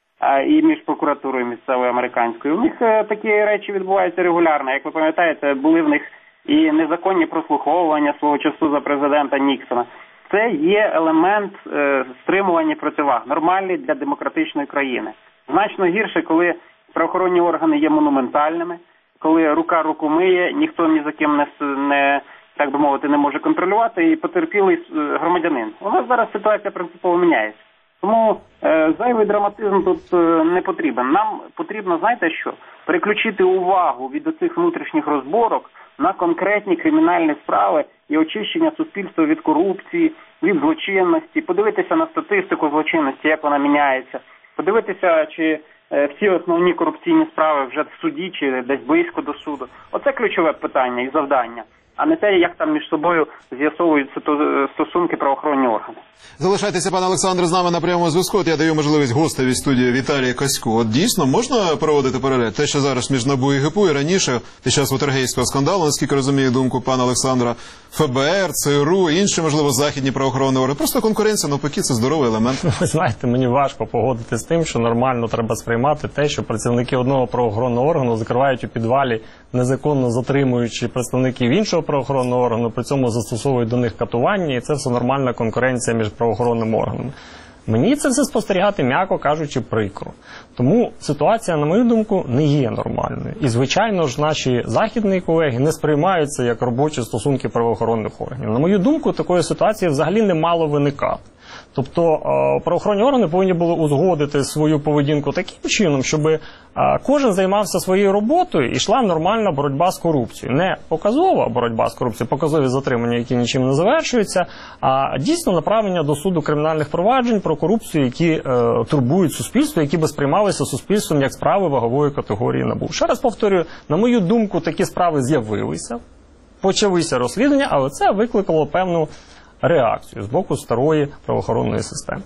І між прокуратурою місцевою американською. У них такі речі відбуваються регулярно. Як ви пам'ятаєте, були в них і незаконні прослуховування свого часу за президента Ніксона. Це є елемент стримування противаг, нормальний для демократичної країни. Значно гірше, коли правоохоронні органи є монументальними, коли рука руку миє, ніхто ні за ким не так би мовити, не може контролювати, і потерпілий громадянин. У нас зараз ситуація принципово міняється. Тому зайвий драматизм тут не потрібен. Нам потрібно, знаєте що, переключити увагу від оцих внутрішніх розборок на конкретні кримінальні справи і очищення суспільства від корупції, від злочинності, подивитися на статистику злочинності, як вона міняється, подивитися, чи всі основні корупційні справи вже в суді, чи десь близько до суду. Оце ключове питання і завдання, а не те, як там між собою з'ясовуються стосунки правоохоронні органи. Залишайтеся, пане Олександре, з нами на прямому зв'язку. Я даю можливість гостеві студії Віталію Каську. От дійсно можна проводити паралель? Те, що зараз між НАБУ і ГПУ, і раніше, під час Вотергейського скандалу, наскільки розумію думку пана Олександра, ФБР, ЦРУ, інші, можливо, західні правоохоронні органи. Просто конкуренція, навпаки, це здоровий елемент. Ви знаєте, мені важко погодити з тим, що нормально треба сприймати те, що працівники одного правоохоронного органу закривають у підвалі, незаконно затримуючи представників іншого правоохоронного органу, при цьому застосовують до них катування, і це все нормальна конкуренція між правоохоронними органами. Мені це все спостерігати, м'яко кажучи, прикро. Тому ситуація, на мою думку, не є нормальною. І, звичайно ж, наші західні колеги не сприймаються як робочі стосунки правоохоронних органів. На мою думку, такої ситуації взагалі не мало виникати. Тобто правоохоронні органи повинні були узгодити свою поведінку таким чином, щоб кожен займався своєю роботою і йшла нормальна боротьба з корупцією. Не показова боротьба з корупцією, показові затримання, які нічим не завершуються, а дійсно направлення до суду кримінальних проваджень про корупцію, які турбують суспільство, які би сприймалися суспільством як справи вагової категорії НАБУ. Ще раз повторюю, на мою думку, такі справи з'явилися, почалися розслідування, але це викликало певну реакцію з боку старої правоохоронної системи.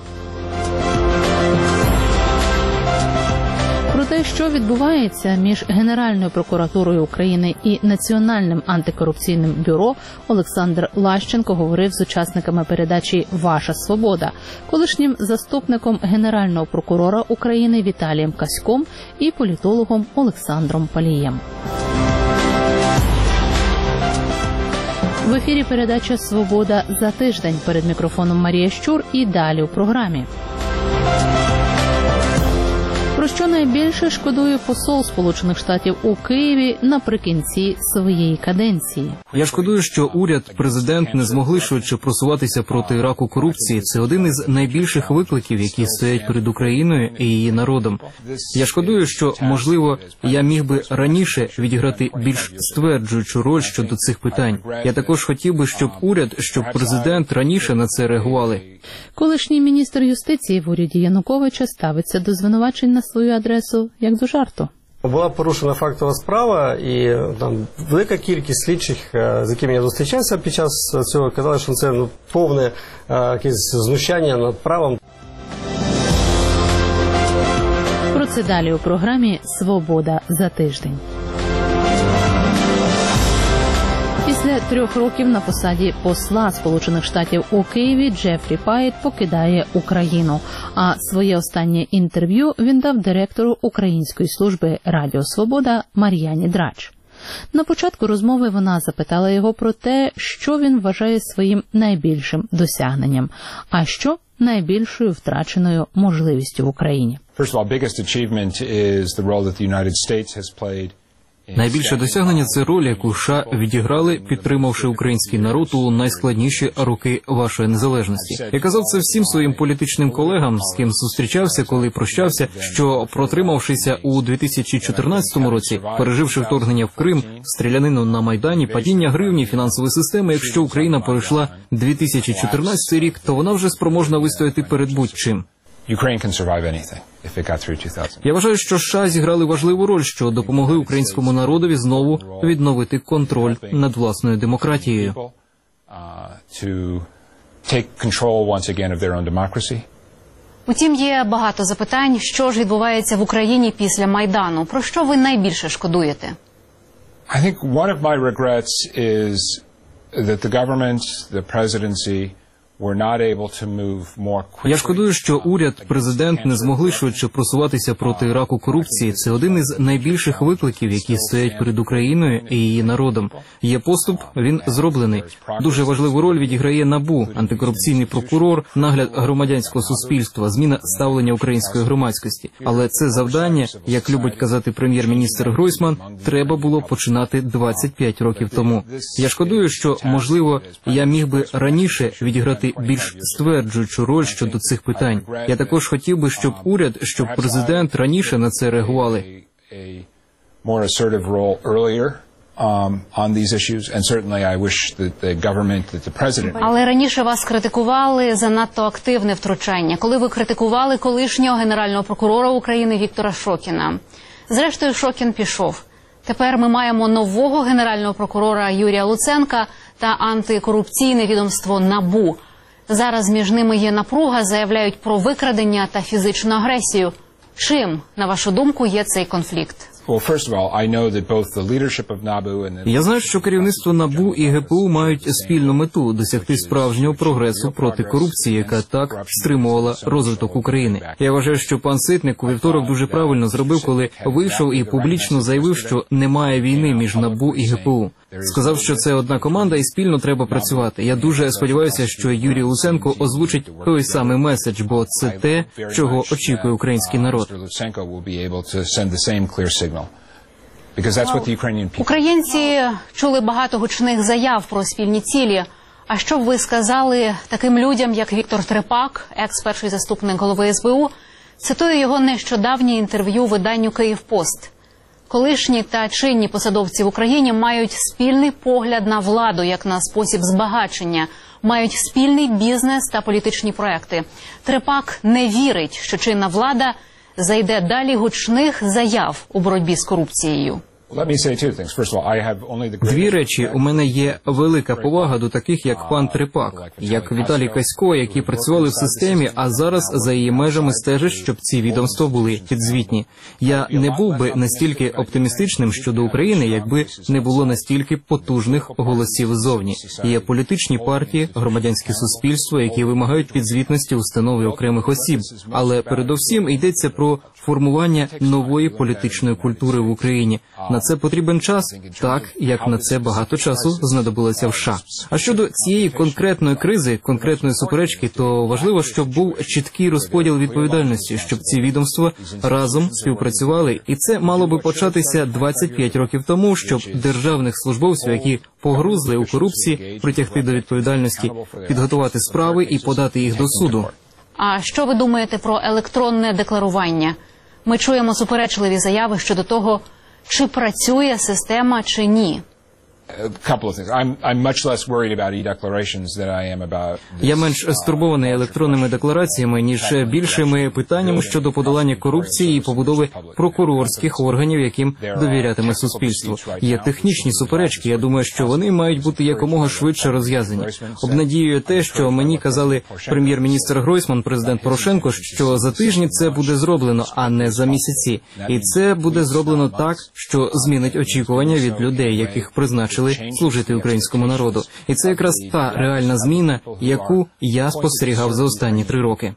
Про те, що відбувається між Генеральною прокуратурою України і Національним антикорупційним бюро, Олександр Лащенко говорив з учасниками передачі «Ваша свобода», колишнім заступником Генерального прокурора України Віталієм Каськом і політологом Олександром Палієм. В ефірі передача «Свобода за тиждень». Перед мікрофоном Марія Щур і далі у програмі. Про що найбільше шкодує посол Сполучених Штатів у Києві наприкінці своєї каденції? Я шкодую, що уряд, президент не змогли швидше просуватися проти раку корупції. Це один із найбільших викликів, які стоять перед Україною і її народом. Я шкодую, що, можливо, я міг би раніше відіграти більш стверджуючу роль щодо цих питань. Я також хотів би, щоб уряд, щоб президент раніше на це реагували. Колишній міністр юстиції в уряді Януковича ставиться до звинувачень на свою адресу як до жарту. Була порушена фактова справа, і там велика кількість слідчих, з якими я зустрічався під час цього, казали, що це повне якесь знущання над правом. Про це далі у програмі «Свобода за тиждень». Після 3 років на посаді посла Сполучених Штатів у Києві Джефрі Пайт покидає Україну. А своє останнє інтерв'ю він дав директору Української служби Радіо Свобода Мар'яні Драч. На початку розмови вона запитала його про те, що він вважає своїм найбільшим досягненням, а що найбільшою втраченою можливістю в Україні. Найбільше досягнення – це роль, яку США відіграли, підтримавши український народ у найскладніші роки вашої незалежності. Я казав це всім своїм політичним колегам, з ким зустрічався, коли прощався, що, протримавшися у 2014 році, переживши вторгнення в Крим, стрілянину на Майдані, падіння гривні, фінансової системи, якщо Україна перейшла 2014 рік, то вона вже спроможна вистояти перед будь-чим. 2014 рік Я вважаю, що США зіграли важливу роль, що допомогли українському народові знову відновити контроль над власною демократією. Утім, є багато запитань, що ж відбувається в Україні після Майдану. Про що ви найбільше шкодуєте? I think one of my regrets is that the government, the presidency, were not able to move more quickly. Я шкодую, що уряд, президент не змогли швидше просуватися проти раку корупції. Це один із найбільших викликів, які стоять перед Україною і її народом. Є поступ, він зроблений. Дуже важливу роль відіграє НАБУ, антикорупційний прокурор, нагляд громадянського суспільства, зміна ставлення української громадськості. Але це завдання, як любить казати прем'єр-міністр Гройсман, треба було починати 25 років тому. Я шкодую, що, можливо, я міг би раніше відіграти більш стверджуючу роль щодо цих питань. Я також хотів би, щоб уряд, щоб президент раніше на це реагували. Але раніше вас критикували за надто активне втручання, коли ви критикували колишнього генерального прокурора України Віктора Шокіна. Зрештою, Шокін пішов. Тепер ми маємо нового генерального прокурора Юрія Луценка та антикорупційне відомство НАБУ. Зараз між ними є напруга, заявляють про викрадення та фізичну агресію. Чим, на вашу думку, є цей конфлікт? Я знаю, що керівництво НАБУ і ГПУ мають спільну мету – досягти справжнього прогресу проти корупції, яка так стримувала розвиток України. Я вважаю, що пан Ситник у вівторок дуже правильно зробив, коли вийшов і публічно заявив, що немає війни між НАБУ і ГПУ. Сказав, що це одна команда і спільно треба працювати. Я дуже сподіваюся, що Юрій Луценко озвучить той самий меседж, бо це те, чого очікує український народ. Українці чули багато гучних заяв про спільні цілі. А що б ви сказали таким людям, як Віктор Трепак, екс-перший заступник голови СБУ? Цитую його нещодавнє інтерв'ю виданню «Київпост». Колишні та чинні посадовці в Україні мають спільний погляд на владу як на спосіб збагачення, мають спільний бізнес та політичні проекти. Трепак не вірить, що чинна влада зайде далі гучних заяв у боротьбі з корупцією. Дві речі. У мене є велика повага до таких, як пан Трепак, як Віталій Касько, які працювали в системі, а зараз за її межами стежать, щоб ці відомства були підзвітні. Я не був би настільки оптимістичним щодо України, якби не було настільки потужних голосів ззовні. Є політичні партії, громадянське суспільство, які вимагають підзвітності установи окремих осіб. Але передовсім йдеться про формування нової політичної культури в Україні. На це потрібен час, так, як на це багато часу знадобилося в США. А щодо цієї конкретної кризи, конкретної суперечки, то важливо, щоб був чіткий розподіл відповідальності, щоб ці відомства разом співпрацювали. І це мало би початися 25 років тому, щоб державних службовців, які погрузли у корупції, притягти до відповідальності, підготувати справи і подати їх до суду. А що ви думаєте про електронне декларування? Ми чуємо суперечливі заяви щодо того, чи працює система, чи ні. Я менш стурбований електронними деклараціями, ніж більшими питаннями щодо подолання корупції і побудови прокурорських органів, яким довірятиме суспільство. Є технічні суперечки, я думаю, що вони мають бути якомога швидше розв'язані. Обнадіює те, що мені казали прем'єр-міністр Гройсман, президент Порошенко, що за тижні це буде зроблено, а не за місяці. І це буде зроблено так, що змінить очікування від людей, яких призначили служити українському народу. І це якраз та реальна зміна, яку я спостерігав за останні 3 роки.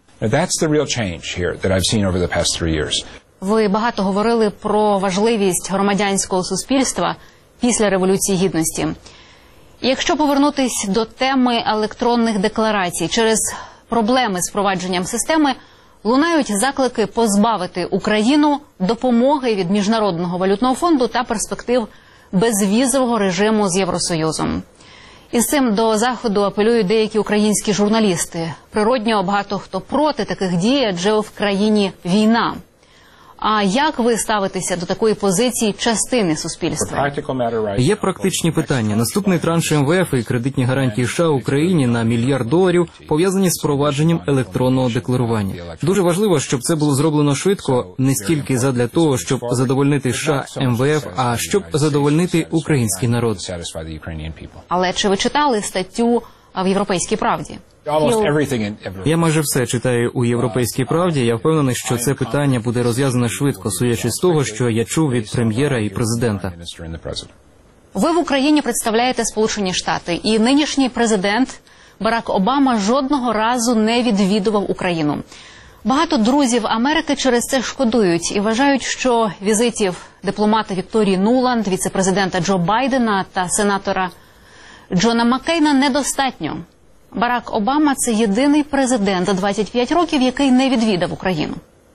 Ви багато говорили про важливість громадянського суспільства після Революції Гідності. Якщо повернутись до теми електронних декларацій, через проблеми з впровадженням системи лунають заклики позбавити Україну допомоги від Міжнародного валютного фонду та перспектив безвізового режиму з Євросоюзом. Із цим до Заходу апелюють деякі українські журналісти. Природньо, багато хто проти таких дій, адже в країні війна. А як ви ставитеся до такої позиції частини суспільства? Є практичні питання. Наступний транш МВФ і кредитні гарантії США Україні на $1 мільярд пов'язані з впровадженням електронного декларування. Дуже важливо, щоб це було зроблено швидко, не стільки задля того, щоб задовольнити США, МВФ, а щоб задовольнити український народ. Але чи ви читали статтю в «Європейській правді»? Я майже все читаю у «Європейській правді». Я впевнений, що це питання буде розв'язане швидко, судячи з того, що я чув від прем'єра і президента. Ви в Україні представляєте Сполучені Штати, і нинішній президент Барак Обама жодного разу не відвідував Україну. Багато друзів Америки через це шкодують і вважають, що візитів дипломата Вікторії Нуланд, віце-президента Джо Байдена та сенатора Джона Маккейна недостатньо. Барак Обама – це єдиний президент за 25 років, який не відвідав Україну.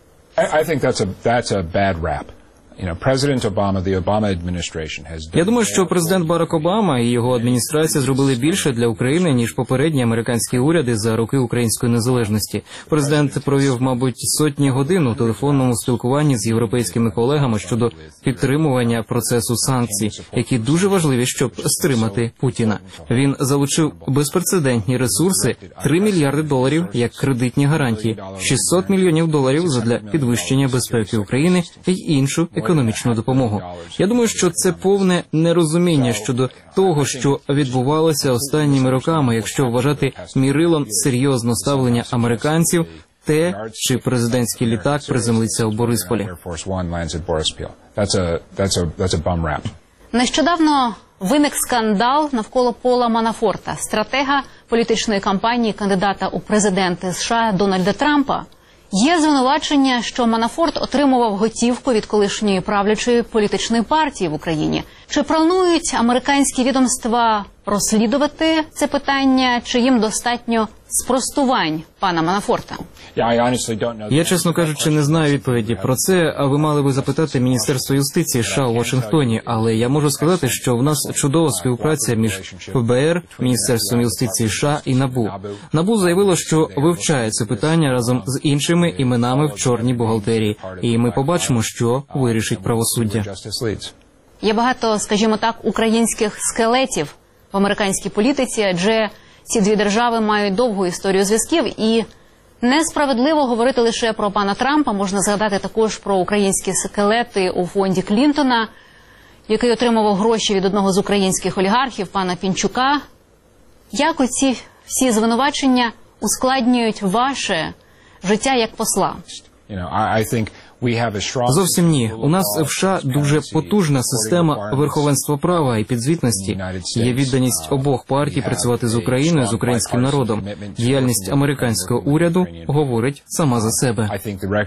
Я думаю, що президент Барак Обама і його адміністрація зробили більше для України, ніж попередні американські уряди за роки української незалежності. Президент провів, мабуть, сотні годин у телефонному спілкуванні з європейськими колегами щодо підтримування процесу санкцій, які дуже важливі, щоб стримати Путіна. Він залучив безпрецедентні ресурси – $3 мільярди як кредитні гарантії, $600 мільйонів задля підвищення безпеки України і іншу економічну допомогу. Я думаю, що це повне нерозуміння щодо того, що відбувалося останніми роками, якщо вважати мірилом серйозно ставлення американців те, чи президентський літак приземлиться у Борисполі. Нещодавно виник скандал навколо Пола Манафорта, стратега політичної кампанії кандидата у президенти США Дональда Трампа. Є звинувачення, що Манафорт отримував готівку від колишньої правлячої політичної партії в Україні. Чи планують американські відомства розслідувати це питання, чи їм достатньо спростувань пана Манафорта? Я, чесно кажучи, не знаю відповіді про це, а ви мали би запитати Міністерство юстиції США у Вашингтоні, але я можу сказати, що в нас чудова співпраця між ФБР, Міністерством юстиції США і НАБУ. НАБУ заявило, що вивчає це питання разом з іншими іменами в чорній бухгалтерії, і ми побачимо, що вирішить правосуддя. Є багато, скажімо так, українських скелетів в американській політиці, адже ці дві держави мають довгу історію зв'язків, і несправедливо говорити лише про пана Трампа, можна згадати також про українські скелети у фонді Клінтона, який отримував гроші від одного з українських олігархів, пана Пінчука. Як оці всі звинувачення ускладнюють ваше життя як посла? Зовсім ні. У нас в США дуже потужна система верховенства права і підзвітності. Є відданість обох партій працювати з Україною, з українським народом. Діяльність американського уряду говорить сама за себе.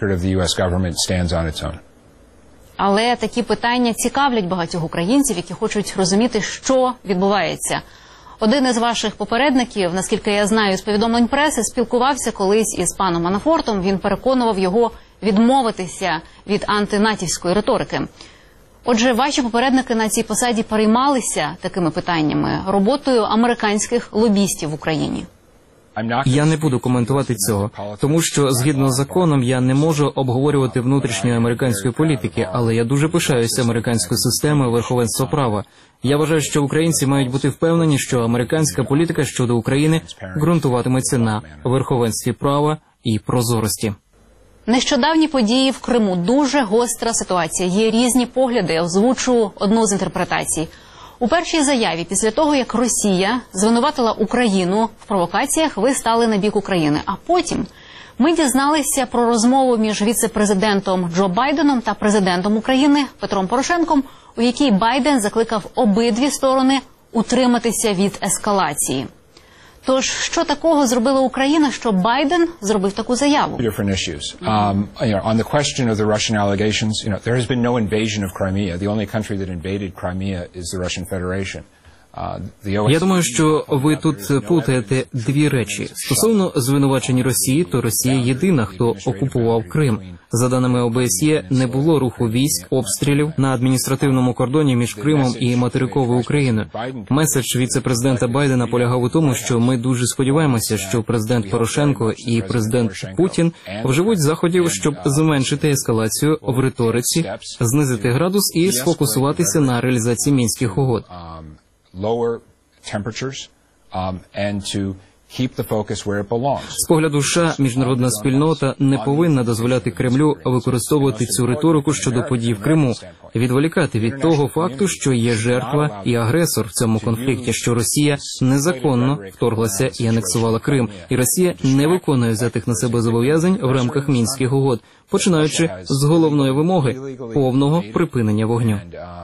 Але такі питання цікавлять багатьох українців, які хочуть розуміти, що відбувається. Один із ваших попередників, наскільки я знаю з повідомлень преси, спілкувався колись із паном Манафортом. Він переконував його відмовитися від антинатівської риторики. Отже, ваші попередники на цій посаді переймалися такими питаннями, роботою американських лобістів в Україні. Я не буду коментувати цього, тому що, згідно з законом, я не можу обговорювати внутрішньої американської політики, але я дуже пишаюся американською системою верховенства права. Я вважаю, що українці мають бути впевнені, що американська політика щодо України ґрунтуватиметься на верховенстві права і прозорості. Нещодавні події в Криму. Дуже гостра ситуація. Є різні погляди. Озвучу одну з інтерпретацій. У першій заяві, після того, як Росія звинуватила Україну в провокаціях, ви стали на бік України. А потім ми дізналися про розмову між віце-президентом Джо Байденом та президентом України Петром Порошенком, у якій Байден закликав обидві сторони утриматися від ескалації. Тож, що такого зробила Україна, що Байден зробив таку заяву? On the question of the Russian allegations, there has been no invasion of Crimea. The only country that invaded Crimea is the Russian Federation. Я думаю, що ви тут плутаєте дві речі. Стосовно звинувачень Росії, то Росія єдина, хто окупував Крим. За даними ОБСЄ, не було руху військ, обстрілів на адміністративному кордоні між Кримом і материковою Україною. Меседж віце-президента Байдена полягав у тому, що ми дуже сподіваємося, що президент Порошенко і президент Путін вживуть заходів, щоб зменшити ескалацію в риториці, знизити градус і сфокусуватися на реалізації Мінських угод. З погляду США, міжнародна спільнота не повинна дозволяти Кремлю використовувати цю риторику щодо подій в Криму, відволікати від того факту, що є жертва і агресор в цьому конфлікті, що Росія незаконно вторглася і анексувала Крим, і Росія не виконує взятих на себе зобов'язань в рамках Мінських угод, починаючи з головної вимоги – повного припинення вогню.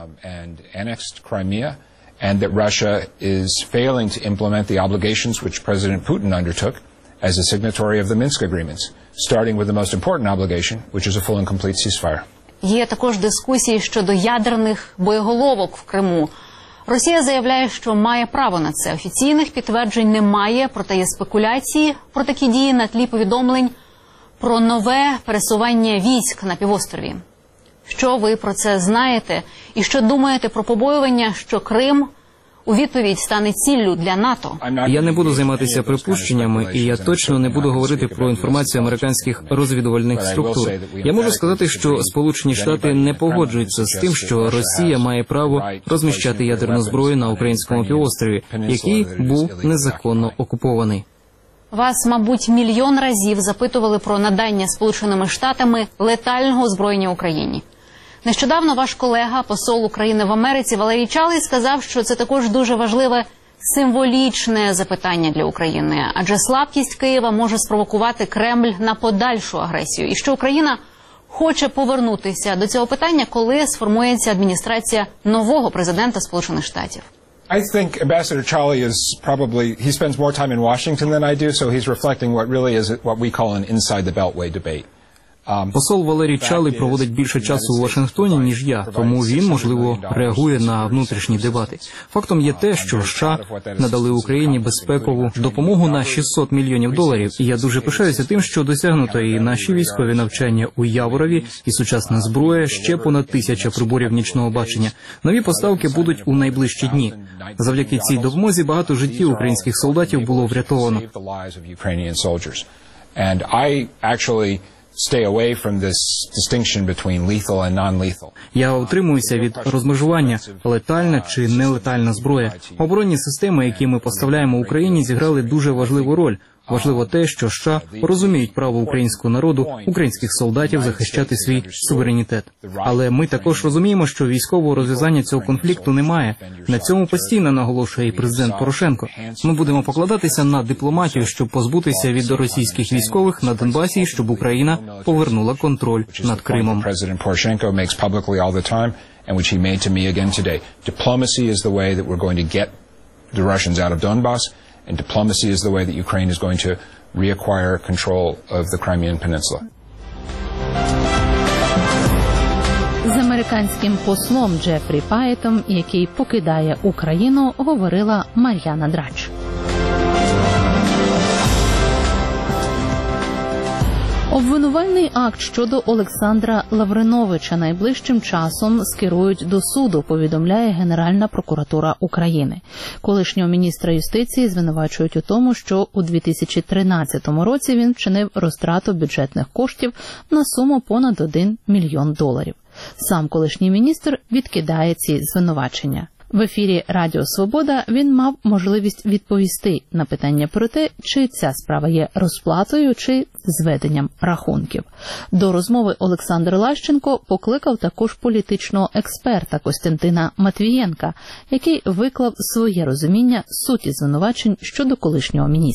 And that Russia is failing to implement the obligations which President Putin undertook as a signatory of the Minsk agreements, starting with the most important obligation, which is a full and complete ceasefire. Є також дискусії щодо ядерних боєголовок в Криму. Росія заявляє, що має право на це. Офіційних підтверджень немає, проте є спекуляції про такі дії на тлі повідомлень про нове пересування військ на півострові. Що ви про це знаєте? І що думаєте про побоювання, що Крим у відповідь стане ціллю для НАТО? Я не буду займатися припущеннями, і я точно не буду говорити про інформацію американських розвідувальних структур. Я можу сказати, що Сполучені Штати не погоджуються з тим, що Росія має право розміщати ядерну зброю на українському півострові, який був незаконно окупований. Вас, мабуть, мільйон разів запитували про надання Сполученими Штатами летального озброєння Україні. Нещодавно ваш колега, посол України в Америці Валерій Чалий, сказав, що це також дуже важливе символічне запитання для України, адже слабкість Києва може спровокувати Кремль на подальшу агресію, і що Україна хоче повернутися до цього питання, коли сформується адміністрація нового президента Сполучених Штатів. I think Ambassador Charlie he spends more time in Washington than I do, so he's reflecting what really is what we call an inside the Beltway debate. Посол Валерій Чалий проводить більше часу у Вашингтоні, ніж я, тому він, можливо, реагує на внутрішні дебати. Фактом є те, що США надали Україні безпекову допомогу на $600 мільйонів, і я дуже пишаюся тим, що досягнуто і наші військові навчання у Яворові, і сучасна зброя, ще понад 1000 приборів нічного бачення. Нові поставки будуть у найближчі дні. Завдяки цій допомозі багато життів українських солдатів було врятовано. Stay away from this distinction between lethal and non-lethal. Я утримуюся від розмежування летальна чи нелетальна зброя. Оборонні системи, які ми поставляємо Україні, зіграли дуже важливу роль. Важливо те, що США розуміють право українського народу, українських солдатів захищати свій суверенітет. Але ми також розуміємо, що військового розв'язання цього конфлікту немає. На цьому постійно наголошує і президент Порошенко. Ми будемо покладатися на дипломатію, щоб позбутися від російських військових на Донбасі, щоб Україна повернула контроль над Кримом. Президент Порошенко makes publicly all the time, and which he made to me again today. Diplomacy is the way that we're going to get the Russians out of Donbass. And diplomacy is the way that Ukraine is going to reacquire control of the Crimean Peninsula. З американським послом Джефрі Паєтом, який покидає Україну, говорила Мар'яна Драч. Обвинувальний акт щодо Олександра Лавриновича найближчим часом скерують до суду, повідомляє Генеральна прокуратура України. Колишнього міністра юстиції звинувачують у тому, що у 2013 році він вчинив розтрату бюджетних коштів на суму понад $1 мільйон. Сам колишній міністр відкидає ці звинувачення. В ефірі Радіо Свобода він мав можливість відповісти на питання про те, чи ця справа є розплатою, чи зведенням рахунків. До розмови Олександр Лащенко покликав також політичного експерта Костянтина Матвієнка, який виклав своє розуміння суті звинувачень щодо колишнього міністра.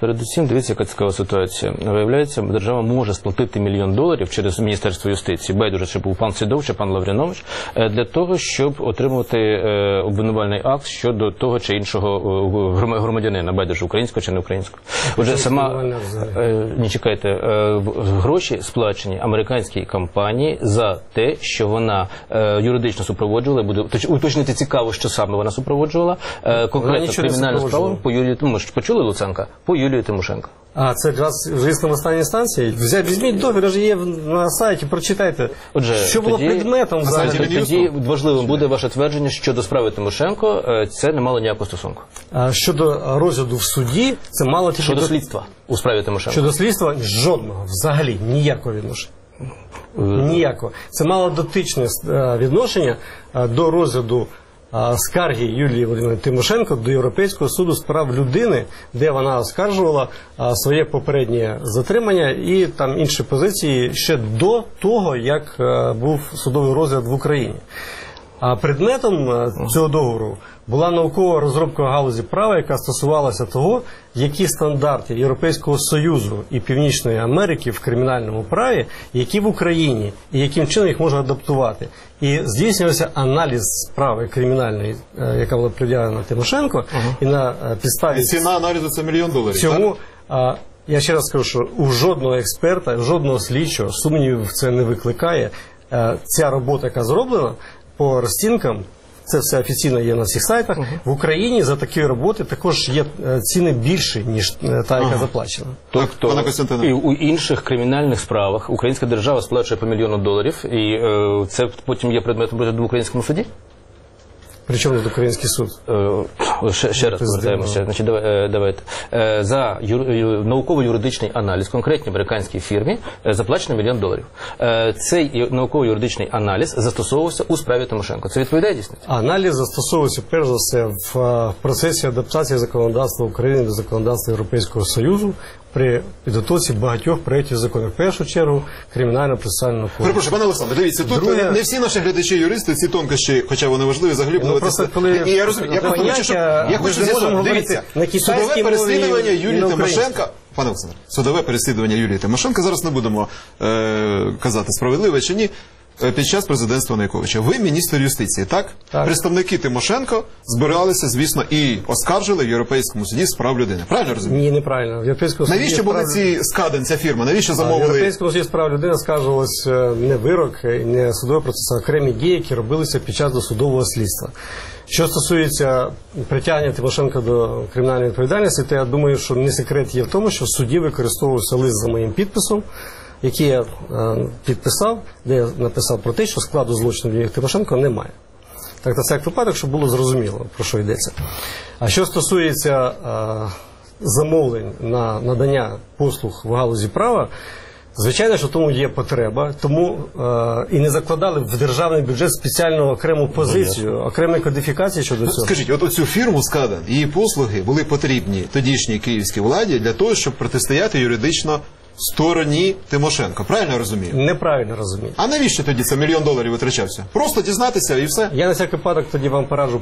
Передусім, дивіться, яка цікава ситуація. Виявляється, держава може сплатити $1 мільйон через Міністерство юстиції, байдуже, чи був пан Сідов, чи пан Лавринович, для того, щоб отримувати обвинувальний акт щодо того чи іншого громадянина, байдуже, українського чи не українського. Отже, сама, не чекайте, гроші сплачені американській компанії за те, що вона юридично супроводжувала, буде уточнити цікаво, що саме вона супроводжувала, конкретно кримінальну справу по Юлії, ми ж почули Луценка? По Юлії Тимошенко. А це якраз в різкому стані інстанції? Візьміть договір, вже є на сайті, прочитайте. Отже, що було предметом взагалі? Тоді важливим буде ваше твердження, що до справи Тимошенко це не мало ніякого стосунку. А щодо розгляду в суді, це мало тільки... Щодо слідства у справі Тимошенко? Щодо слідства жодного, взагалі, ніякого відношення. Ніякого. Це мало дотичне відношення до розгляду скарги Юлії Володимирівни Тимошенко до Європейського суду з прав людини, де вона оскаржувала своє попереднє затримання і там інші позиції ще до того, як був судовий розгляд в Україні. А предметом цього договору була наукова розробка галузі права, яка стосувалася того, які стандарти Європейського Союзу і Північної Америки в кримінальному праві, які в Україні, і яким чином їх можна адаптувати. І здійснювався аналіз справи кримінальної, яка була пред'явлена Тимошенко, і на підставі... І ціна аналізу – це $1 мільйон. Цьому, я ще раз скажу, що у жодного експерта, у жодного слідчого сумнівів це не викликає. Ця робота, яка зроблена, по розцінкам, це все офіційно є на всіх сайтах, в Україні за такі роботи також є ціни більші, ніж та, яка заплачена. Тобто і у інших кримінальних справах українська держава сплачує по $1 мільйону, і це потім є предметом розгляду в українському суді? Причому тут український суд? Ще раз повертаємося. Значить, давайте. За науково-юридичний аналіз конкретній американській фірмі заплачено $1 мільйон. Цей науково-юридичний аналіз застосовувався у справі Тимошенко. Це відповідає дійсності? Аналіз застосовувався, перш за все, в процесі адаптації законодавства України до законодавства Європейського Союзу при підготовці багатьох проєктів законів. В першу чергу, кримінально-процесуального кодексу. Перепрошую, пане Олександре, дивіться, тут не всі наші глядачі-юристи ці тонкощі, хоча вони важливі, заглиблюватися. І я розумію, я хочу з'ясувати, дивіться, судове переслідування Юлії Тимошенко, пане Олександре, судове переслідування Юлії Тимошенко, зараз не будемо казати, справедливе чи ні, під час президентства Януковича. Ви міністр юстиції, так? Так. Представники Тимошенко збиралися, звісно, і оскаржили в Європейському суді з прав людини. Правильно розумію? Ні, неправильно. В Європейському суді навіщо були ці Скаден, ця фірма? Навіщо замовили? В Європейському суді з прав людини оскаржувалось не вирок, не судовий процес, а окремі дії, які робилися під час досудового слідства. Що стосується притягнення Тимошенка до кримінальної відповідальності, то я думаю, що не секрет є в тому, що в суді використовувався лист за моїм підписом, який я підписав, де я написав про те, що складу злочину Юлії Тимошенко немає. Так, на всяк випадок, щоб було зрозуміло, про що йдеться. А що стосується замовлень на надання послуг в галузі права, звичайно, що тому є потреба, тому і не закладали в державний бюджет спеціальну окрему позицію, окремі кодифікації щодо цього. Скажіть, от оцю фірму Скаден, її послуги були потрібні тодішній київській владі для того, щоб протистояти юридично стороні Тимошенко. Правильно розумію? Неправильно розумію. А навіщо тоді це $1 мільйон витрачався? Просто дізнатися і все? Я на всякий випадок тоді вам пораджу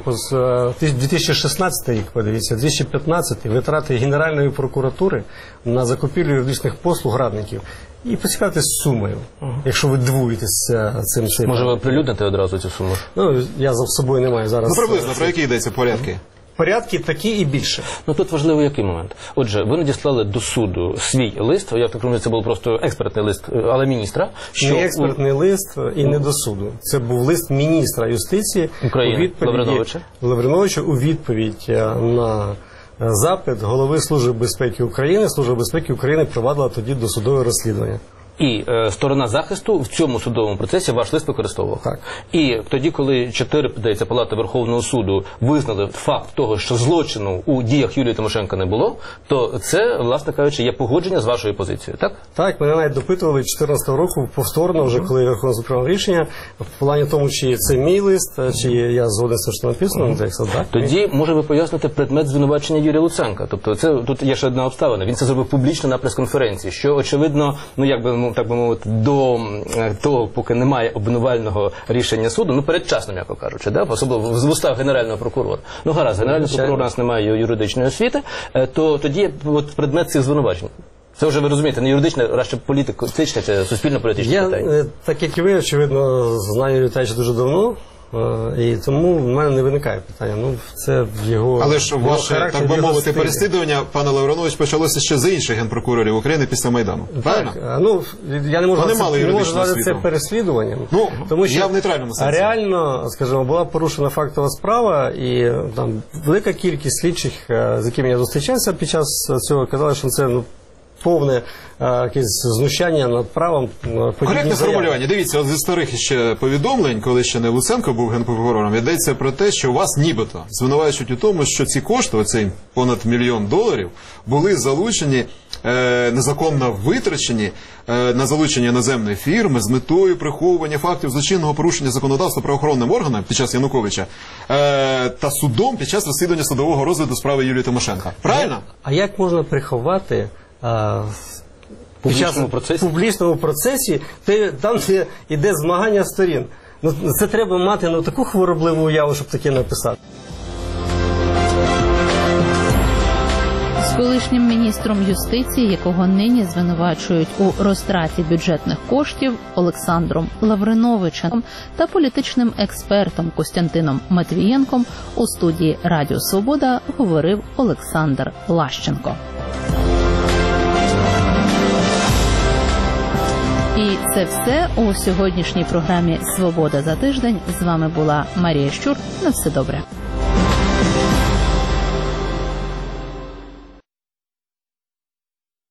2016 рік, подивіться, 2015 витрати Генеральної прокуратури на закупівлю юридичних послуг радників. І поцікавитись сумою, якщо ви дивуєтесь цим цифрам. Може ви прилюдните одразу цю суму? Ну, я за собою не маю зараз. Ну, приблизно, про які йдеться порядки? Порядки такі і більше. Ну, тут важливий який момент. Отже, ви надіслали до суду свій лист, я так розумію, це був просто експертний лист, але міністра. Що не експертний лист і не до суду. Це був лист міністра юстиції України, Лавриновича у відповідь на запит голови Служби безпеки України. Служба безпеки України провадила тоді досудове розслідування. І сторона захисту в цьому судовому процесі ваш лист використовував. Так. І тоді, коли 4, подається, палати Верховного суду визнали факт того, що злочину у діях Юлії Тимошенко не було, то це, власне кажучи, є погодження з вашою позицією, так? Так, мене навіть допитували 2014 року повторно, вже коли Верховний суд прийняв рішення, в плані тому, чи це мій лист, чи я згоден з тим, що написано. Так. Тоді, може, ви поясните предмет звинувачення Юрія Луценка. Тобто, це тут є ще одна обставина. Він це зробив публічно на прес-конференції, що, очевидно, ну, якби так би мовити, до того, поки немає обвинувального рішення суду, ну, передчасно, м'яко кажучи, да? Особливо в устах Генерального прокурора. Ну, гаразд, Генеральний прокурор у нас не має юридичної освіти, то тоді от предмет цих звинувачень. Це вже, ви розумієте, не юридичне, а радше політичне, це суспільно-політичне питання. Я, так як і ви, очевидно, знаю Юрія Віталійовича дуже давно, і тому в мене не виникає питання. Ну, це в його. Але ж ваше, так би мовити, переслідування, пане Лавринович, почалося ще за інших генпрокурорів України після Майдану. Правильно? Так, ну, я не можу назвати це переслідуванням. Ну, тому що я в нейтральному сенсі. Реально, скажімо, була порушена фактова справа, і там велика кількість слідчих, з якими я зустрічався під час цього, казали, що це, ну, повне якесь знущання над правом. Коректне формулювання. Дивіться, от зі старих ще повідомлень, коли ще не Луценко був генпрокурором, йдеться про те, що вас нібито звинувачують у тому, що ці кошти, оцей понад $1 мільйон, були залучені, незаконно витрачені на залучення іноземної фірми з метою приховування фактів злочинного порушення законодавства правоохоронним органам під час Януковича та судом під час розслідування судового розгляду справи Юлії Тимошенко. Правильно? А як можна приховати в публічному процесі, там, де йде змагання сторін? Ну, це треба мати таку хворобливу уяву, щоб таке написати. З колишнім міністром юстиції, якого нині звинувачують у розтраті бюджетних коштів, Олександром Лавриновичем та політичним експертом Костянтином Матвієнком у студії Радіо Свобода говорив Олександр Лащенко. І це все у сьогоднішній програмі «Свобода за тиждень». З вами була Марія Щур. На все добре.